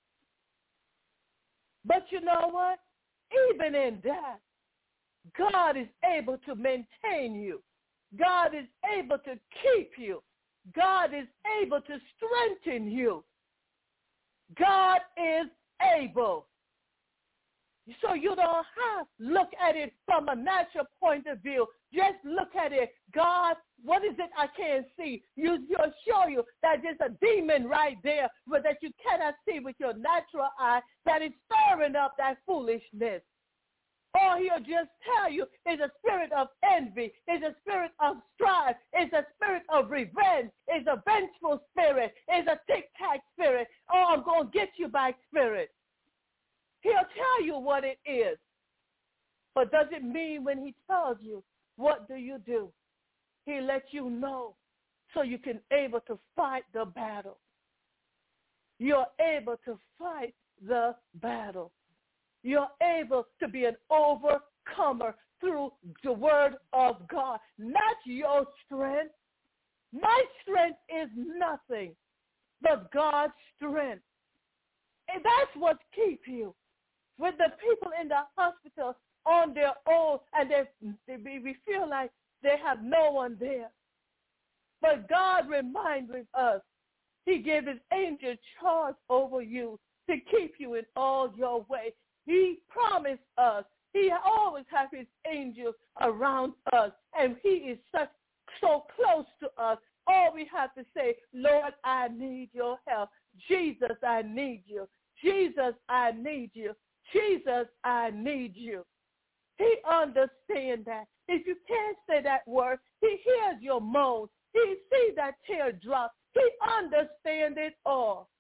But you know what? Even in that, God is able to maintain you. God is able to keep you. God is able to strengthen you. God is able. So you don't have to look at it from a natural point of view. Just look at it. God, what is it I can't see? He'll show you that there's a demon right there, but that you cannot see with your natural eye, that is stirring up that foolishness. Or he'll just tell you it's a spirit of envy, it's a spirit of strife, it's a spirit of revenge, it's a vengeful spirit, it's a tic-tac spirit. Oh, I'm going to get you back spirit. He'll tell you what it is. But does it mean when he tells you, what do you do? He lets you know so you can able to fight the battle. You're able to fight the battle. You're able to be an overcomer through the word of God, not your strength. My strength is nothing but God's strength. And that's what keeps you. With the people in the hospital on their own, and we feel like they have no one there. But God reminds us, he gave his angel charge over you to keep you in all your way. He promised us, he always has his angels around us, and he is so close to us. All we have to say, Lord, I need your help. Jesus, I need you. Jesus, I need you. Jesus, I need you. He understands that. If you can't say that word, he hears your moan. He sees that teardrop. He understands it all.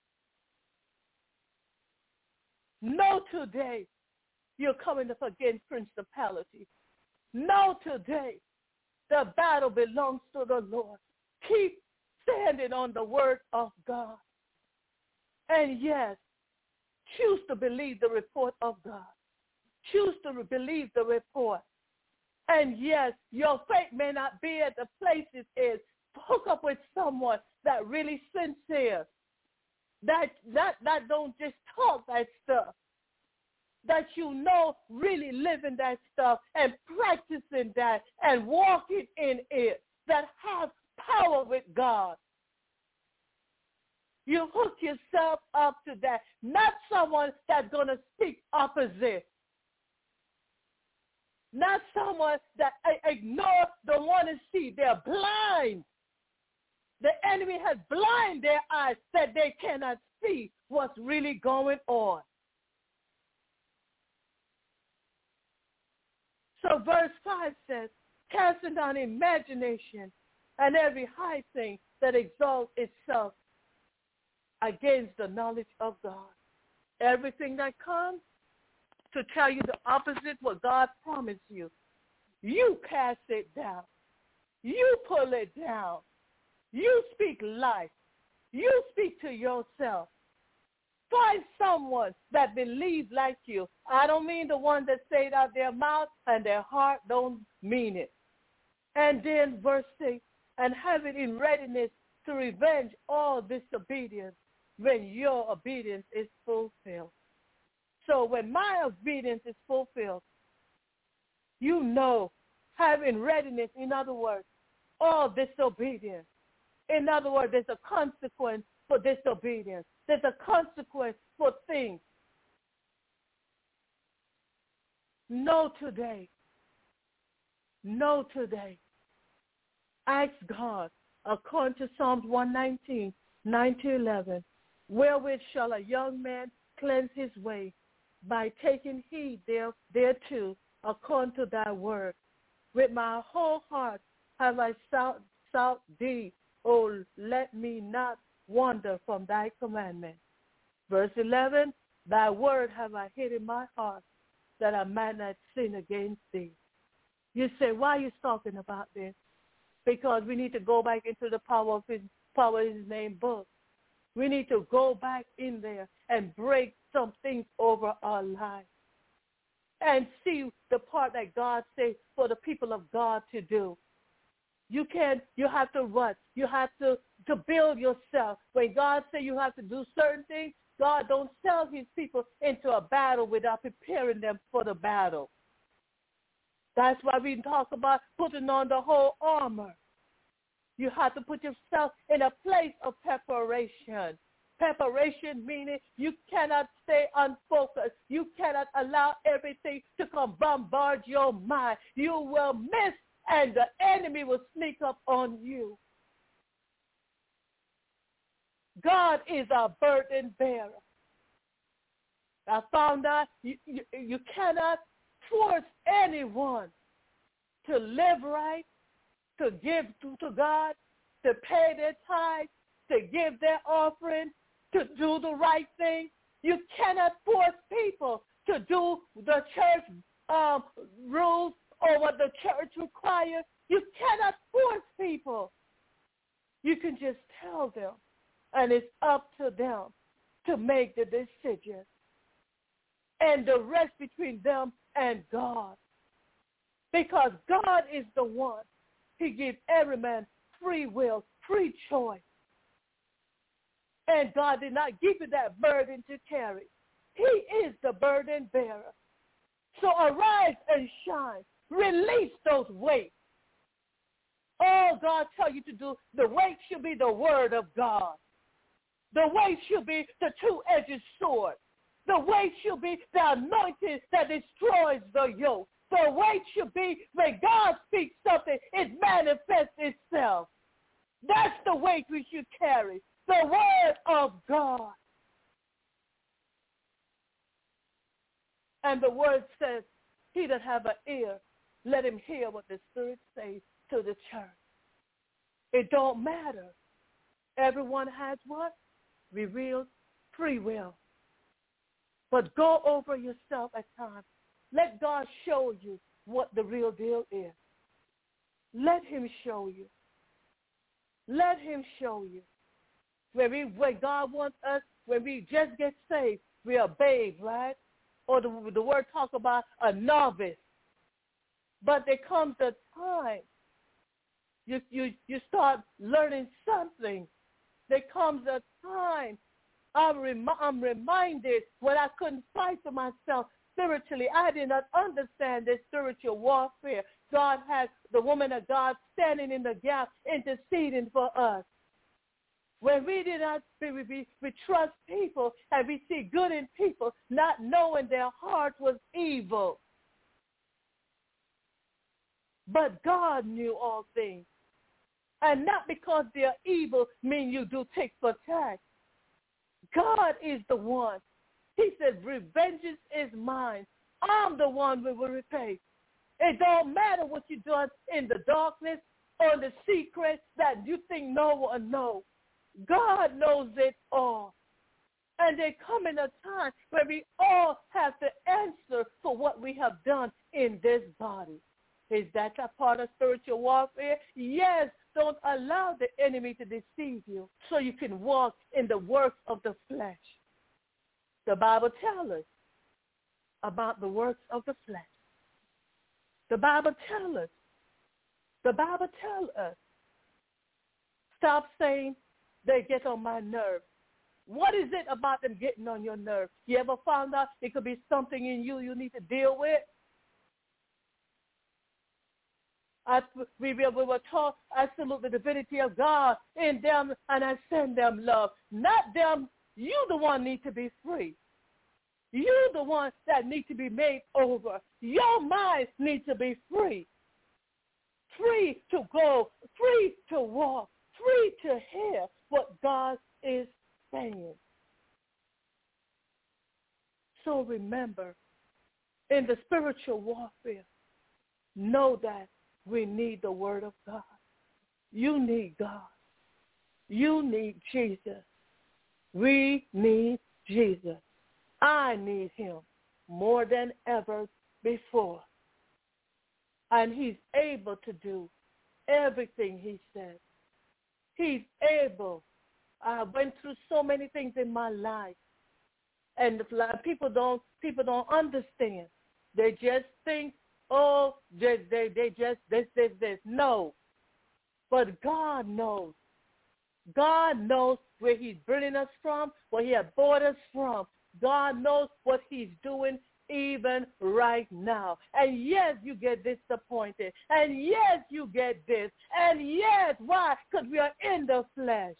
Know today you're coming up against principalities. Know today the battle belongs to the Lord. Keep standing on the word of God. And yes, choose to believe the report of God. Choose to believe the report. And yes, your faith may not be at the place it is. Hook up with someone that really sincere, that don't just talk that stuff, that you know really living that stuff and practicing that and walking in it, that have power with God. You hook yourself up to that, not someone that's going to speak opposite. Not someone that ignore the one to see. They're blind. The enemy has blinded their eyes that they cannot see what's really going on. So verse 5 says, casting down imagination and every high thing that exalts itself against the knowledge of God. Everything that comes to tell you the opposite what God promised you, you cast it down. You pull it down. You speak life. You speak to yourself. Find someone that believes like you. I don't mean the ones that say it out their mouth and their heart don't mean it. And then verse 6, and have it in readiness to revenge all disobedience when your obedience is fulfilled. So when my obedience is fulfilled, you know, having readiness, in other words, all disobedience. In other words, there's a consequence for disobedience. There's a consequence for things. Know today. Know today. Ask God, according to Psalms 119, 9-11, wherewith shall a young man cleanse his way? By taking heed thereto, according to thy word. With my whole heart have I sought thee, O let me not wander from thy commandment. Verse 11, Thy word have I hid in my heart, that I might not sin against thee. You say, why are you talking about this? Because we need to go back into the power of his name book. We need to go back in there and break some things over our lives and see the part that God says for the people of God to do. You have to what? You have to build yourself. When God says you have to do certain things, God don't sell his people into a battle without preparing them for the battle. That's why we talk about putting on the whole armor. You have to put yourself in a place of preparation. Preparation meaning you cannot stay unfocused. You cannot allow everything to come bombard your mind. You will miss, and the enemy will sneak up on you. God is our burden bearer. I found out you cannot force anyone to live right, to give to God, to pay their tithes, to give their offering, to do the right thing. You cannot force people to do the church rules or what the church requires. You cannot force people. You can just tell them, and it's up to them to make the decision. And the rest between them and God. Because God is the one. He gives every man free will, free choice. And God did not give you that burden to carry. He is the burden bearer. So arise and shine. Release those weights. All God tells you to do, the weight should be the word of God. The weight should be the two-edged sword. The weight should be the anointing that destroys the yoke. The weight should be when God speaks something, it manifests itself. That's the weight we should carry. The word of God. And the word says, he that have an ear, let him hear what the Spirit says to the church. It don't matter. Everyone has what? Revealed free will. But go over yourself at times. Let God show you what the real deal is. Let him show you. Let him show you. When God wants us, when we just get saved, we are babes, right? Or the word talk about a novice. But there comes a time you start learning something. There comes a time. I'm reminded when I couldn't fight for myself spiritually. I did not understand this spiritual warfare. God has the woman of God standing in the gap, interceding for us. When we did not, we trust people and we see good in people, not knowing their heart was evil. But God knew all things. And not because they're evil mean you do tit for tat. God is the one. He said, "Vengeance is mine. I'm the one who will repay." It don't matter what you're doing in the darkness or in the secret that you think no one knows. God knows it all. And there coming a time where we all have to answer for what we have done in this body. Is that a part of spiritual warfare? Yes. Don't allow the enemy to deceive you so you can walk in the works of the flesh. The Bible tells us about the works of the flesh. The Bible tells us. The Bible tells us. Stop saying they get on my nerves. What is it about them getting on your nerves? You ever found out it could be something in you need to deal with? We were taught, I salute the divinity of God in them, and I send them love. Not them. You the one need to be free. You the one that need to be made over. Your mind needs to be free. Free to go, free to walk, free to hear what God is saying. So remember, in the spiritual warfare, know that we need the word of God. You need God. You need Jesus. We need Jesus. I need him more than ever before. And he's able to do everything he said. He's able. I went through so many things in my life. And people don't understand. They just think, oh, they just this. No. But God knows. God knows where he's bringing us from, where he has brought us from. God knows what he's doing even right now. And yes, you get disappointed. And yes, you get this. And yes, why? Because we are in the flesh.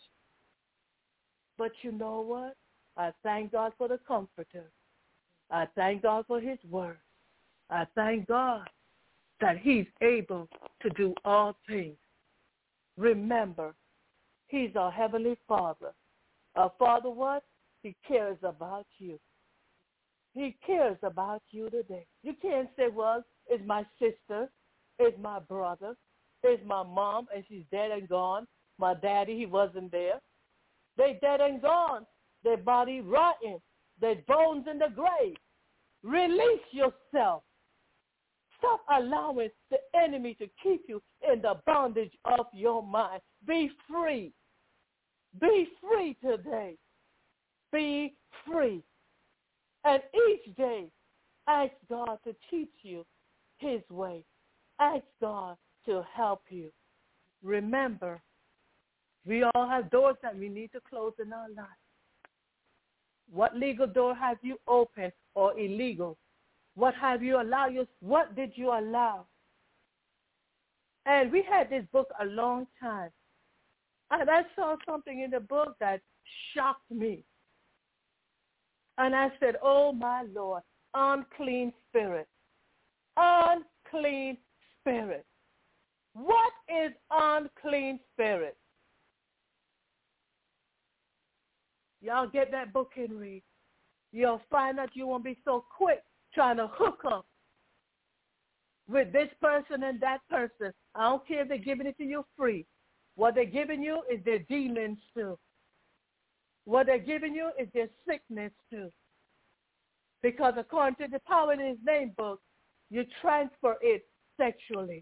But you know what? I thank God for the Comforter. I thank God for his word. I thank God that he's able to do all things. Remember, he's our Heavenly Father. Our Father what? He cares about you. He cares about you today. You can't say, well, it's my sister, it's my brother, it's my mom, and she's dead and gone. My daddy, he wasn't there. They dead and gone. Their body rotten. Their bones in the grave. Release yourself. Stop allowing the enemy to keep you in the bondage of your mind. Be free. Be free today. Be free. And each day, ask God to teach you his way. Ask God to help you. Remember, we all have doors that we need to close in our lives. What legal door have you opened or illegal? What have you allowed? What did you allow? And we had this book a long time. And I saw something in the book that shocked me. And I said, oh, my Lord, unclean spirit. Unclean spirit. What is unclean spirit? Y'all get that book and read. You'll find out you won't be so quick trying to hook up with this person and that person. I don't care if they're giving it to you free. What they're giving you is their demons too. What they're giving you is their sickness too. Because according to the Power in His Name book, you transfer it sexually.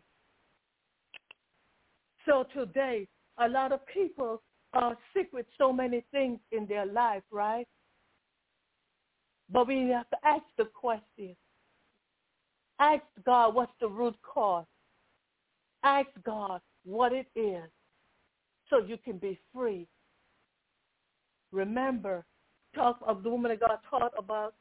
So today, a lot of people are sick with so many things in their life, right? But we have to ask the question. Ask God what's the root cause. Ask God what it is so you can be free. Remember, the woman of God taught about,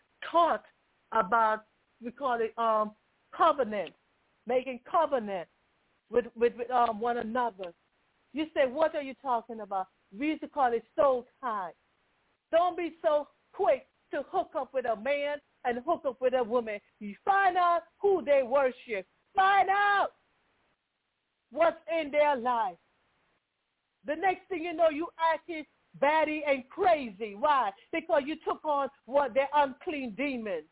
we call it covenant, making covenant with one another. You say, what are you talking about? We used to call it soul tie. Don't be so quick to hook up with a man and hook up with a woman. You find out who they worship. Find out what's in their life. The next thing you know, you acting batty and crazy. Why? Because you took on what their unclean demons.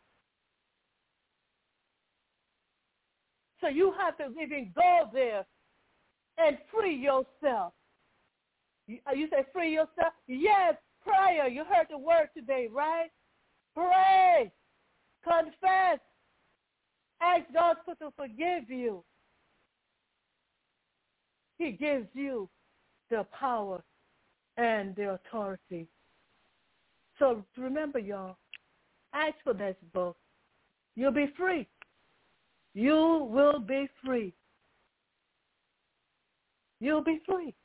So you have to even go there and free yourself. You say free yourself? Yes, prayer. You heard the word today, right? Pray. Confess. Ask God to forgive you. He gives you the power and the authority. So remember, y'all, ask for this book. You'll be free. You will be free. You'll be free.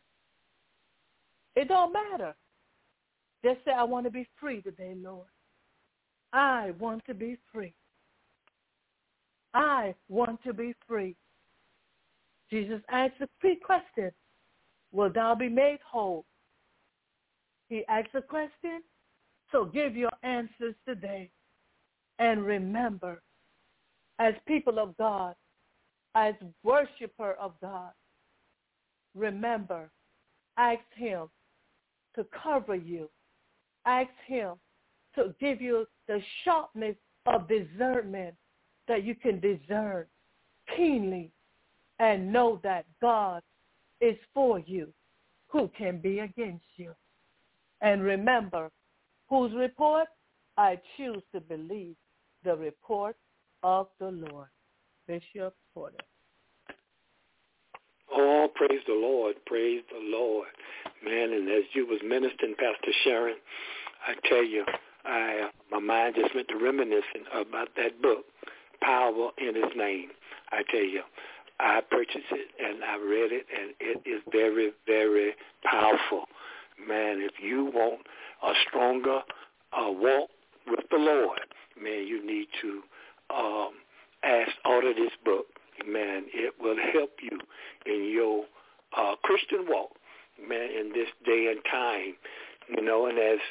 It don't matter. Just say, I want to be free today, Lord. I want to be free. I want to be free. Jesus asked the question, will thou be made whole? He asked the question, so give your answers today. And remember, as people of God, as worshiper of God, remember, ask him to cover you. Ask him to give you the sharpness of discernment that you can discern keenly and know that God is for you. Who can be against you? And remember, whose report? I choose to believe the report of the Lord. Bishop Porter. Oh, praise the Lord. Praise the Lord. Man, and as you was ministering, Pastor Sharon, I tell you, my mind just went to reminiscing about that book, Power in His Name. I tell you, I purchased it and I read it, and it is very, very powerful. Man, if you want a stronger walk with the Lord, man, you need to order this book. Man, it will help you in your Christian walk, man, in this day and time. You know, and as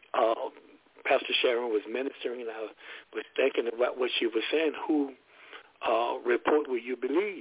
Pastor Sharon was ministering, I was thinking about what she was saying. Who report will you believe?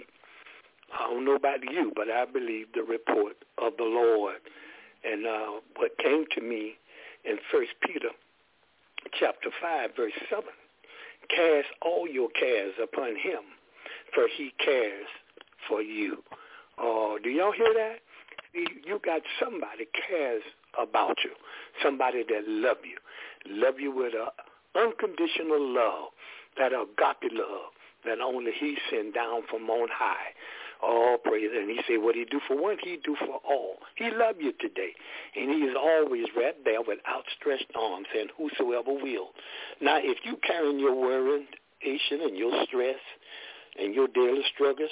I don't know about you, but I believe the report of the Lord. And what came to me in 1 Peter chapter 5, verse 7, cast all your cares upon him, for he cares for you. Do y'all hear that? You got somebody cares about you, somebody that love you with an unconditional love, that agape love that only he sent down from on high. Oh, praise. And he said, what he do for one, he do for all. He love you today. And he is always right there with outstretched arms and whosoever will. Now, if you carrying your worry, and your stress and your daily struggles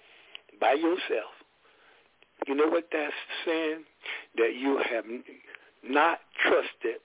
by yourself, you know what that's saying? That you have not trusted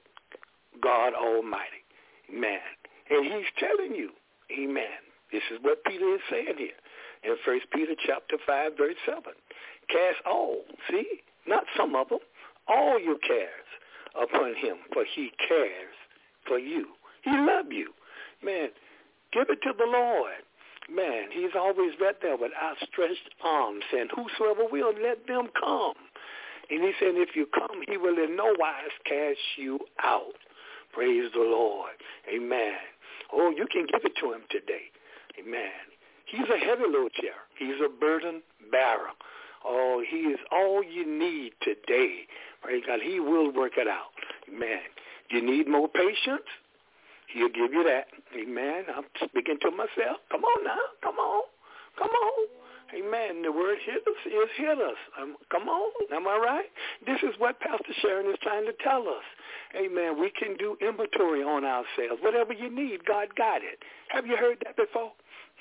God Almighty. Man. And he's telling you, amen. This is what Peter is saying here in 1 Peter chapter 5, verse 7. Cast all, see, not some of them, all your cares upon him, for he cares for you. He loves you. Man, give it to the Lord. Man, he's always right there with outstretched arms, saying, whosoever will, let them come. And he said, if you come, he will in no wise cast you out. Praise the Lord. Amen. Oh, you can give it to him today. Amen. He's a heavy load chair. He's a burden bearer. Oh, he is all you need today. Praise God. He will work it out. Amen. Do you need more patience? He'll give you that. Amen. I'm speaking to myself. Come on now. Come on. Come on. Amen. The word hit us is hit us. Come on. Am I right? This is what Pastor Sharon is trying to tell us. Amen. We can do inventory on ourselves. Whatever you need, God got it. Have you heard that before?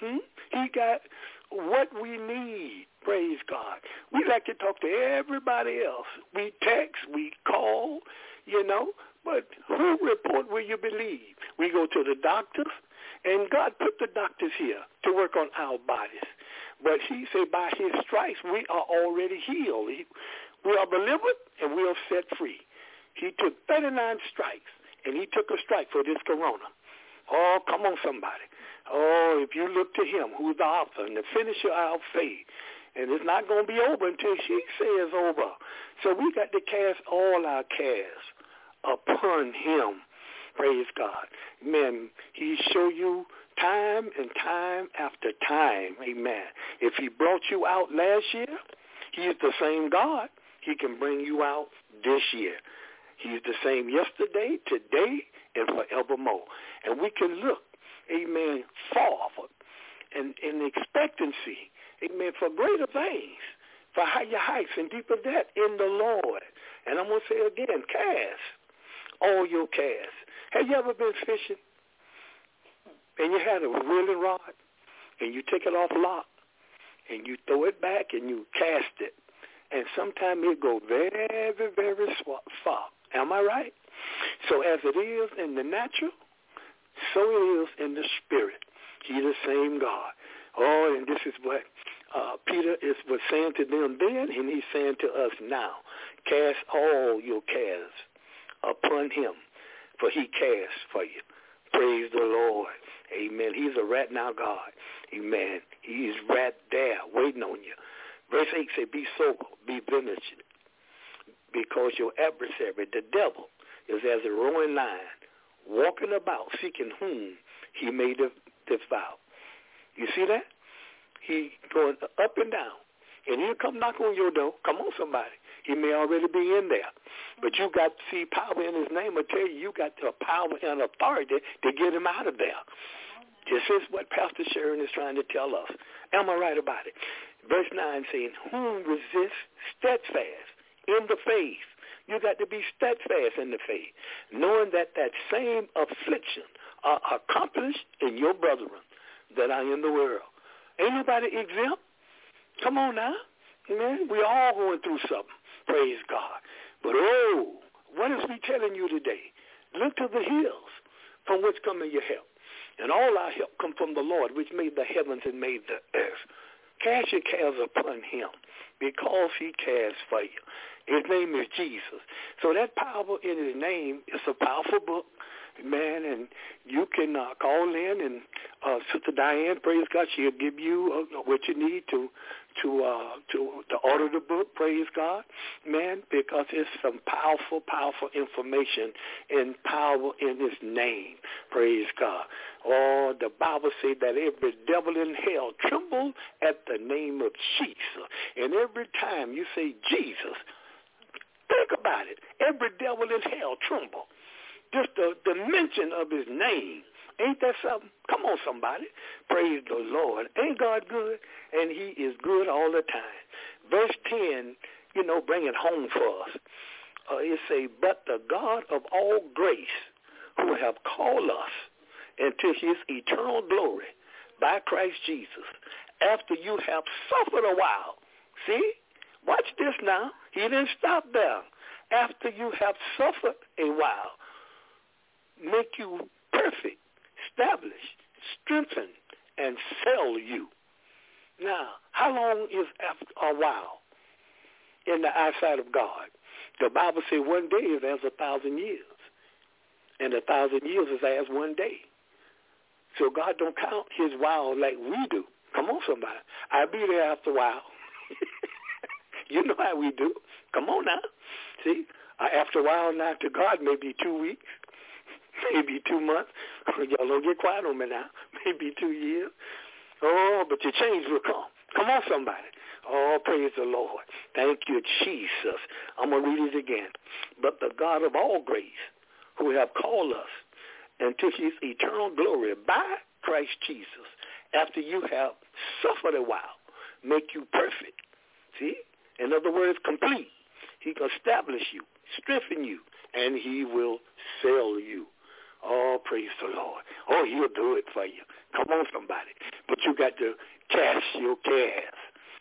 He got what we need. Praise God. We like to talk to everybody else. We text, we call, you know, but who report will you believe? We go to the doctors, and God put the doctors here to work on our bodies. But he said by his stripes we are already healed. We are delivered and we are set free. He took 39 strikes, and he took a strike for this corona. Oh, come on, somebody. Oh, if you look to him, who's the author and the finisher of our faith, and it's not going to be over until he says over. So we got to cast all our cares upon him. Praise God. Amen. He show you time and time after time. Amen. If he brought you out last year, he is the same God. He can bring you out this year. He's the same yesterday, today, and forevermore. And we can look, amen, forward and in expectancy, amen, for greater things, for higher heights and deeper depth in the Lord. And I'm going to say again, cast all your cares. Have you ever been fishing and you had a reeling rod and you take it off lock and you throw it back and you cast it, and sometimes it go very, very far. Am I right? So as it is in the natural, so it is in the spirit. He's the same God. Oh, and this is what Peter was saying to them then, and he's saying to us now. Cast all your cares upon him, for he cares for you. Praise the Lord. Amen. He's a right now God. Amen. He's right there waiting on you. Verse 8 says, be sober, be vigilant, because your adversary, the devil, is as a roaring lion, walking about, seeking whom he may devour. You see that? He going up and down. And he'll come knock on your door. Come on, somebody. He may already be in there. But you got to see power in his name. I tell you got the power and authority to get him out of there. This is what Pastor Sharon is trying to tell us. Am I right about it? Verse 9 saying, whom resist steadfast in the faith. You got to be steadfast in the faith, knowing that same affliction are accomplished in your brethren that are in the world. Ain't nobody exempt. Come on now. Amen. We all going through something. Praise God. But what is we telling you today? Look to the hills from which cometh your help. And all our help come from the Lord, which made the heavens and made the earth. Cast your cares upon him because he cares for you. His name is Jesus. So that power in his name is a powerful book, man, and you can call in, and Sister Diane, praise God, she'll give you what you need to order the book, praise God, man, because it's some powerful, powerful information and power in his name, praise God. Oh, the Bible says that every devil in hell tremble at the name of Jesus. And every time you say Jesus, think about it. Every devil in hell tremble. Just the mention of his name. Ain't that something? Come on, somebody. Praise the Lord. Ain't God good? And he is good all the time. Verse 10, bring it home for us. It say, but the God of all grace, who have called us into his eternal glory by Christ Jesus, after you have suffered a while. See? Watch this now. He didn't stop there. After you have suffered a while, make you perfect, establish, strengthen, and settle you. Now, how long is a while in the eyesight of God? The Bible says one day is as 1,000 years, and 1,000 years is as one day. So God don't count his while like we do. Come on, somebody. I'll be there after a while. You know how we do. Come on now. See, after a while now to God, maybe 2 weeks, maybe 2 months. Y'all don't get quiet on me now. Maybe 2 years. Oh, but your change will come. Come on, somebody. Oh, praise the Lord. Thank you, Jesus. I'm going to read it again. But the God of all grace, who have called us into his eternal glory by Christ Jesus, after you have suffered a while, make you perfect. See? In other words, complete. He can establish you, strengthen you, and he will settle you. Oh, praise the Lord. Oh, he'll do it for you. Come on, somebody. But you got to cast your cares.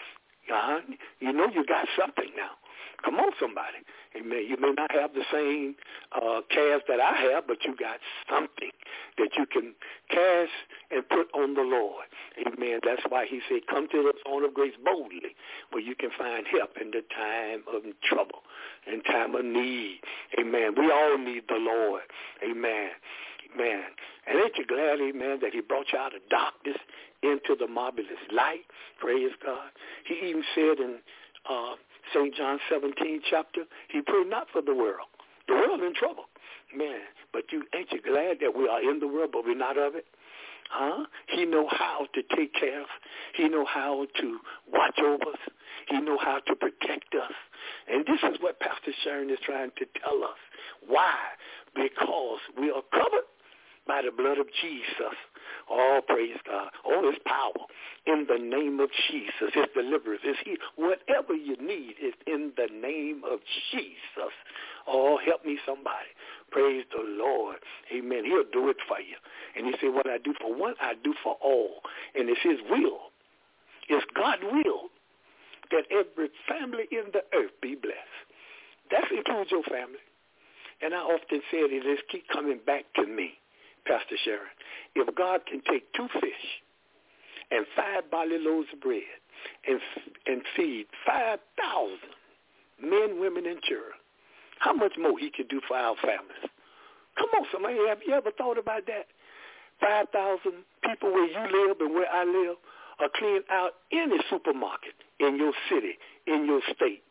You know you got something now. Come on, somebody. Amen. You may not have the same cares that I have, but you got something that you can cast and put on the Lord. Amen. That's why he said, come to the throne of grace boldly, where you can find help in the time of trouble, in time of need. Amen. We all need the Lord. Amen. Amen. And ain't you glad, amen, that he brought you out of darkness into the marvelous light? Praise God. He even said in St. John 17 chapter, he prayed not for the world. The world in trouble. Man, but ain't you glad that we are in the world, but we're not of it? He know how to take care of. He know how to watch over us. He know how to protect us. And this is what Pastor Sharon is trying to tell us. Why? Because we are covered by the blood of Jesus. Oh, praise God. Oh, his power in the name of Jesus. His deliverance is here. Whatever you need is in the name of Jesus. Oh, help me somebody. Praise the Lord. Amen. He'll do it for you. And he said, what I do for one, I do for all. And it's his will. It's God's will that every family in the earth be blessed. That includes your family. And I often say it, just keep coming back to me, Pastor Sharon. If God can take 2 fish and 5 barley loaves of bread and feed 5,000 men, women, and children, how much more he could do for our families? Come on, somebody, have you ever thought about that? 5,000 people where you live and where I live are cleaning out any supermarket in your city, in your state.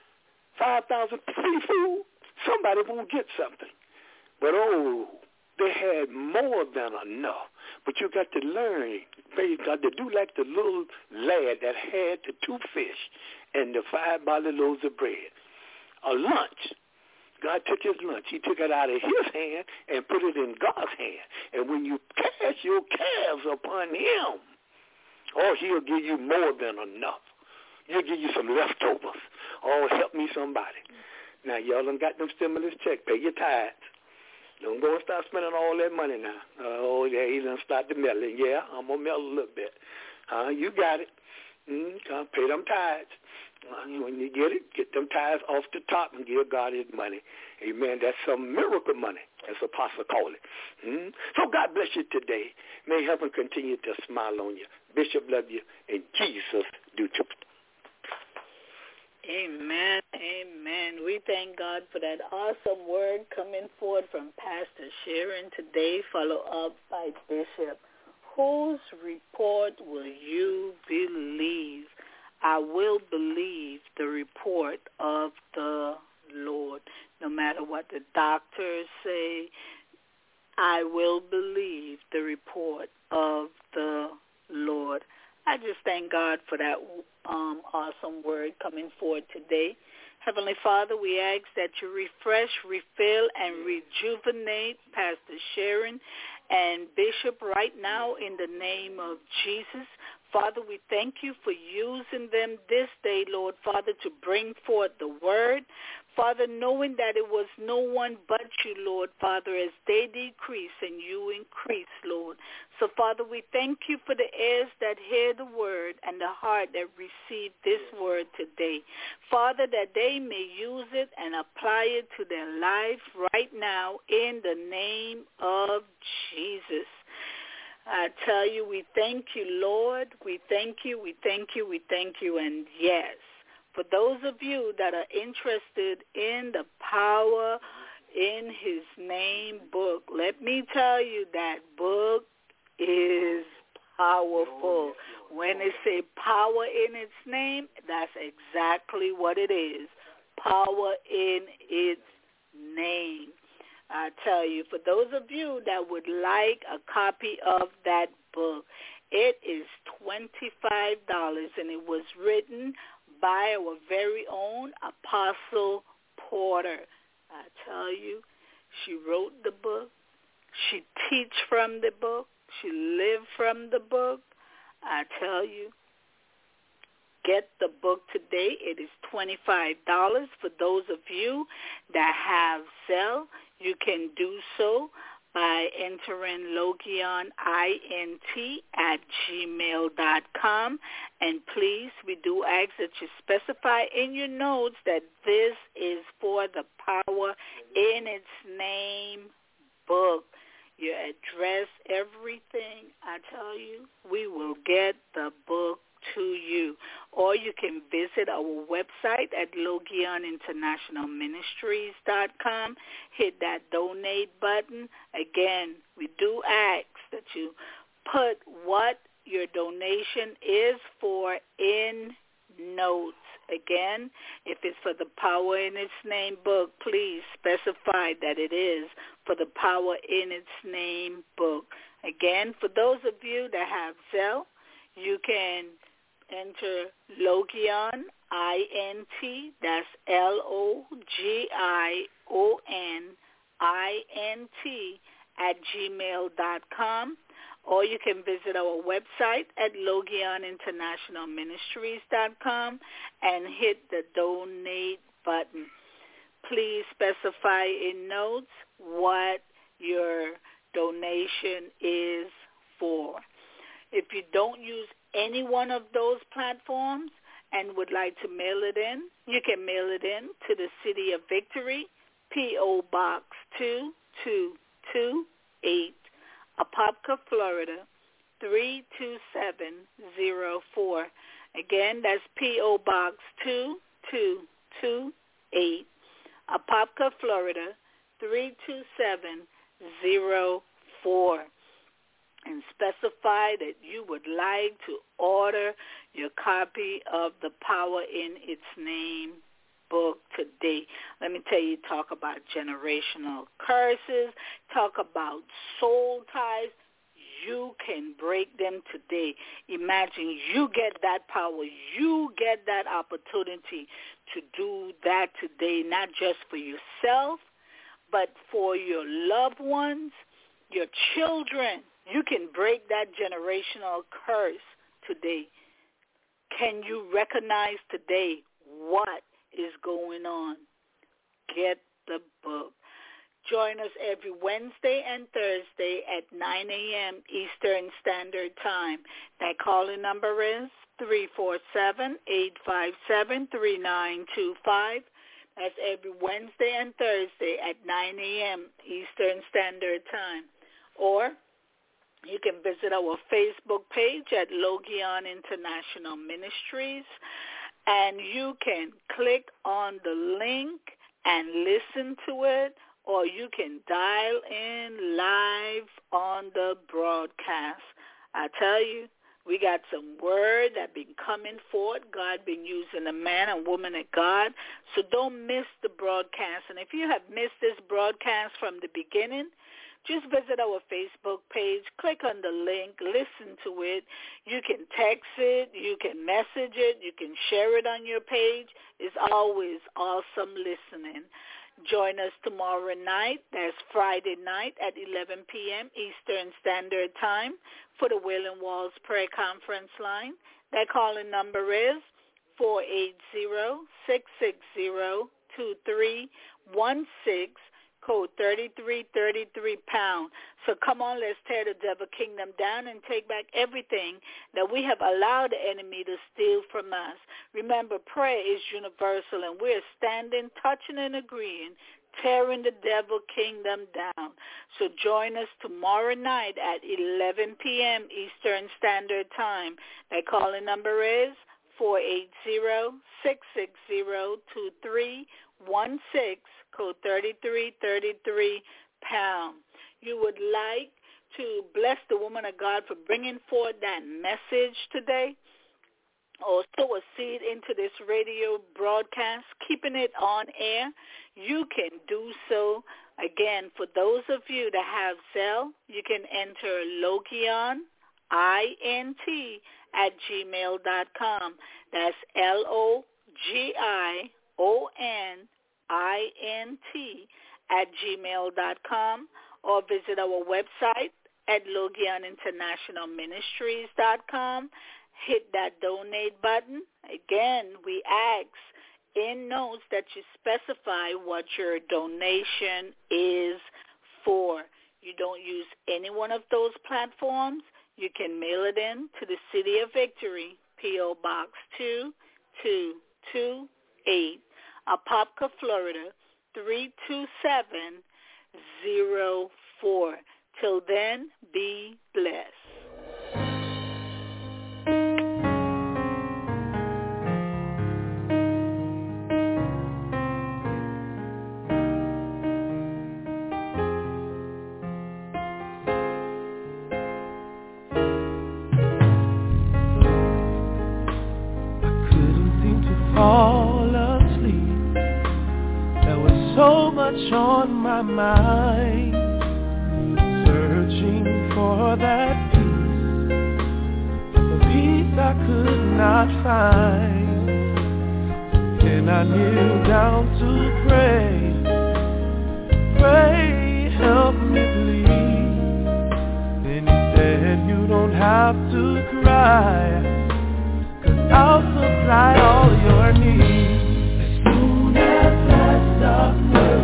5,000 free food, somebody won't get something. But, they had more than enough. But you got to learn, praise God, to do like the little lad that had the 2 fish and the 5 barley loaves of bread. a lunch. God took his lunch. He took it out of his hand and put it in God's hand. And when you cast your cares upon him, oh, he'll give you more than enough. He'll give you some leftovers. Oh, help me somebody. Now, y'all done got them stimulus check. Pay your tithes. Don't go and start spending all that money now. Oh, yeah, he done started meddling. Yeah, I'm going to meddle a little bit. You got it. Pay them tithes. When you get it, get them tithes off the top and give God his money. Amen. That's some miracle money, as Apostle called it. So God bless you today. May heaven continue to smile on you. Bishop, love you, and Jesus do too. Amen. Amen. We thank God for that awesome word coming forward from Pastor Sharon today, followed up by Bishop. Whose report will you believe? I will believe the report of the Lord. No matter what the doctors say, I will believe the report of the Lord. I just thank God for that awesome word coming forward today. Heavenly Father, we ask that you refresh, refill, and rejuvenate Pastor Sharon and Bishop right now in the name of Jesus. Father, we thank you for using them this day, Lord, Father, to bring forth the word. Father, knowing that it was no one but you, Lord, Father, as they decrease and you increase, Lord. So, Father, we thank you for the ears that hear the word and the heart that receive this word today. Father, that they may use it and apply it to their life right now in the name of Jesus. I tell you, we thank you, Lord. We thank you, we thank you, we thank you. And yes, for those of you that are interested in the Power in His Name book, let me tell you that book is powerful. When they say power in its name, that's exactly what it is. Power in its name. I tell you, for those of you that would like a copy of that book, it is $25, and it was written by our very own Apostle Porter. I tell you, she wrote the book. She teach from the book. She lived from the book. I tell you, get the book today. It is $25. For those of you that have Zelle, you can do so by entering LogionInt@gmail.com. And please, we do ask that you specify in your notes that this is for the Power in Its Name book. Your address, everything, I tell you, we will get the book to you. Or you can visit our website at LogionInternationalMinistries.com. Hit that donate button. Again, we do ask that you put what your donation is for in notes. Again, if it's for the Power in Its Name book, please specify that it is for the Power in Its Name book. Again, for those of you that have Zelle, you can enter Logion, INT, that's LOGIONINT @gmail.com. Or you can visit our website at LogionInternationalMinistries.com and hit the donate button. Please specify in notes what your donation is for. If you don't use any one of those platforms and would like to mail it in, you can mail it in to the City of Victory, P.O. Box 2228, Apopka, Florida, 32704. Again, that's P.O. Box 2228, Apopka, Florida, 32704. And specify that you would like to order your copy of the Power in Its Name book today. Let me tell you, talk about generational curses, talk about soul ties. you can break them today. Imagine you get that power. You get that opportunity to do that today, not just for yourself, but for your loved ones, your children. You can break that generational curse today. Can you recognize today what is going on? Get the book. Join us every Wednesday and Thursday at 9 a.m. Eastern Standard Time. That calling number is 347-857-3925. That's every Wednesday and Thursday at 9 a.m. Eastern Standard Time. Or you can visit our Facebook page at Logion International Ministries, and you can click on the link and listen to it, or you can dial in live on the broadcast. I tell you, we got some word that been coming forth. God been using a man and woman of God. So don't miss the broadcast. And if you have missed this broadcast from the beginning, just visit our Facebook page, click on the link, listen to it. You can text it, you can message it, you can share it on your page. It's always awesome listening. Join us tomorrow night, that's Friday night at 11 p.m. Eastern Standard Time for the Wailing Walls Prayer Conference line. That calling number is 480-660-2316, code 3333#. So come on, let's tear the devil kingdom down and take back everything that we have allowed the enemy to steal from us. Remember, prayer is universal, and we're standing, touching, and agreeing, tearing the devil kingdom down. So join us tomorrow night at 11 p.m. Eastern Standard Time. That calling number is 480-660-2316, code 3333#. You would like to bless the woman of God for bringing forth that message today, or sow a seed into this radio broadcast, keeping it on air, you can do so. Again, for those of you that have Zelle, you can enter Logion, INT@gmail.com. That's LOGIONINT@gmail.com, or visit our website at LogionInternationalMinistries.com. Hit that donate button. Again, we ask in notes that you specify what your donation is for. You don't use any one of those platforms, you can mail it in to the City of Victory, P.O. Box 2228, Apopka, Florida, 32704. Till then, be blessed. Fall asleep. There was so much on my mind, searching for that peace, the peace I could not find. Then I kneeled down to pray, help me please. Then he said, you don't have to cry, I'll supply all your needs. As soon as I stop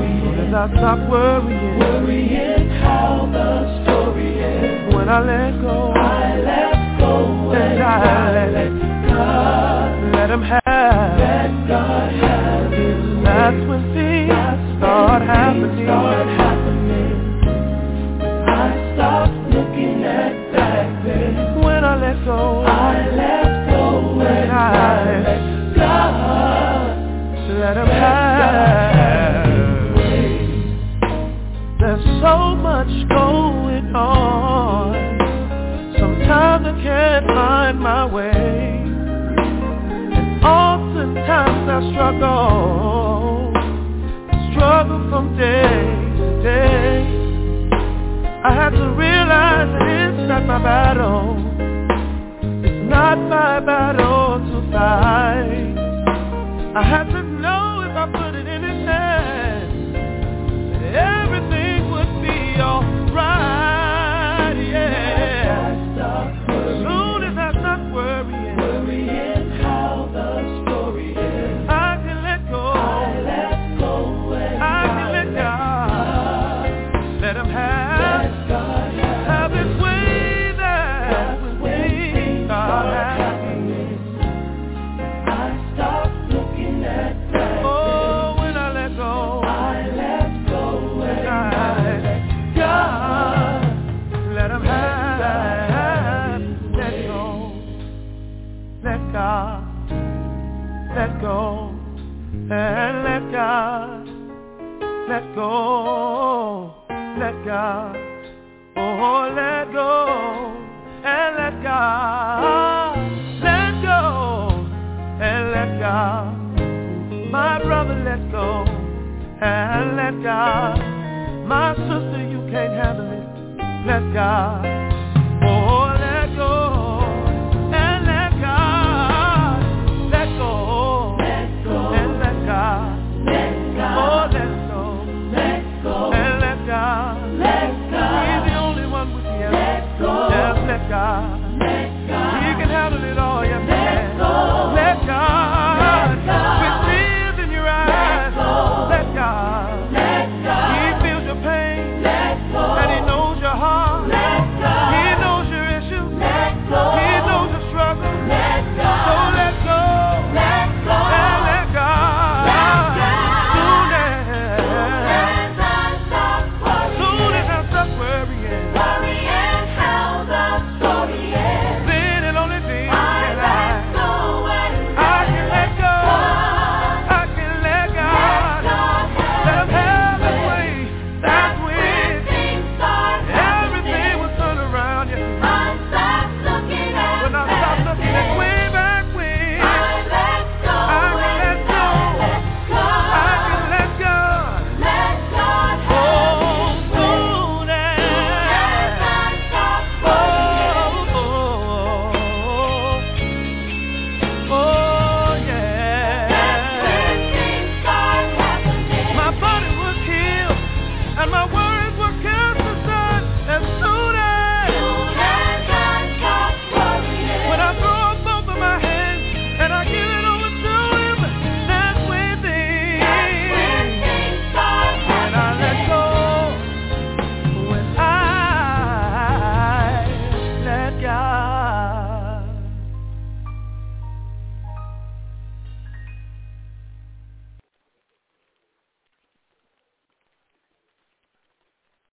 worrying how the story ends. When I let go, and I let God, let him have, let God have his way. That's when things start happening. I stop looking at back then. When I let go, and I let God, let him have. There's so much going on, sometimes I can't find my way, and oftentimes I struggle from day to day. I had to realize that it's not not my battle. It's not my battle to fight. I have to know if I put it in his hands, that everything would be alright, yeah. As soon as I stop worrying how the story ends, I can let go. I can let God. Let him have his way that way God has. I stop looking at that. Oh, when I let go, I let go. When I let God, let him have. Let go. Let God. Let go. And let God. Let go. Let God. Oh, let go. And let God. Let go. And let God. My brother, let go. And let God. My sister, you can't handle it. Let God.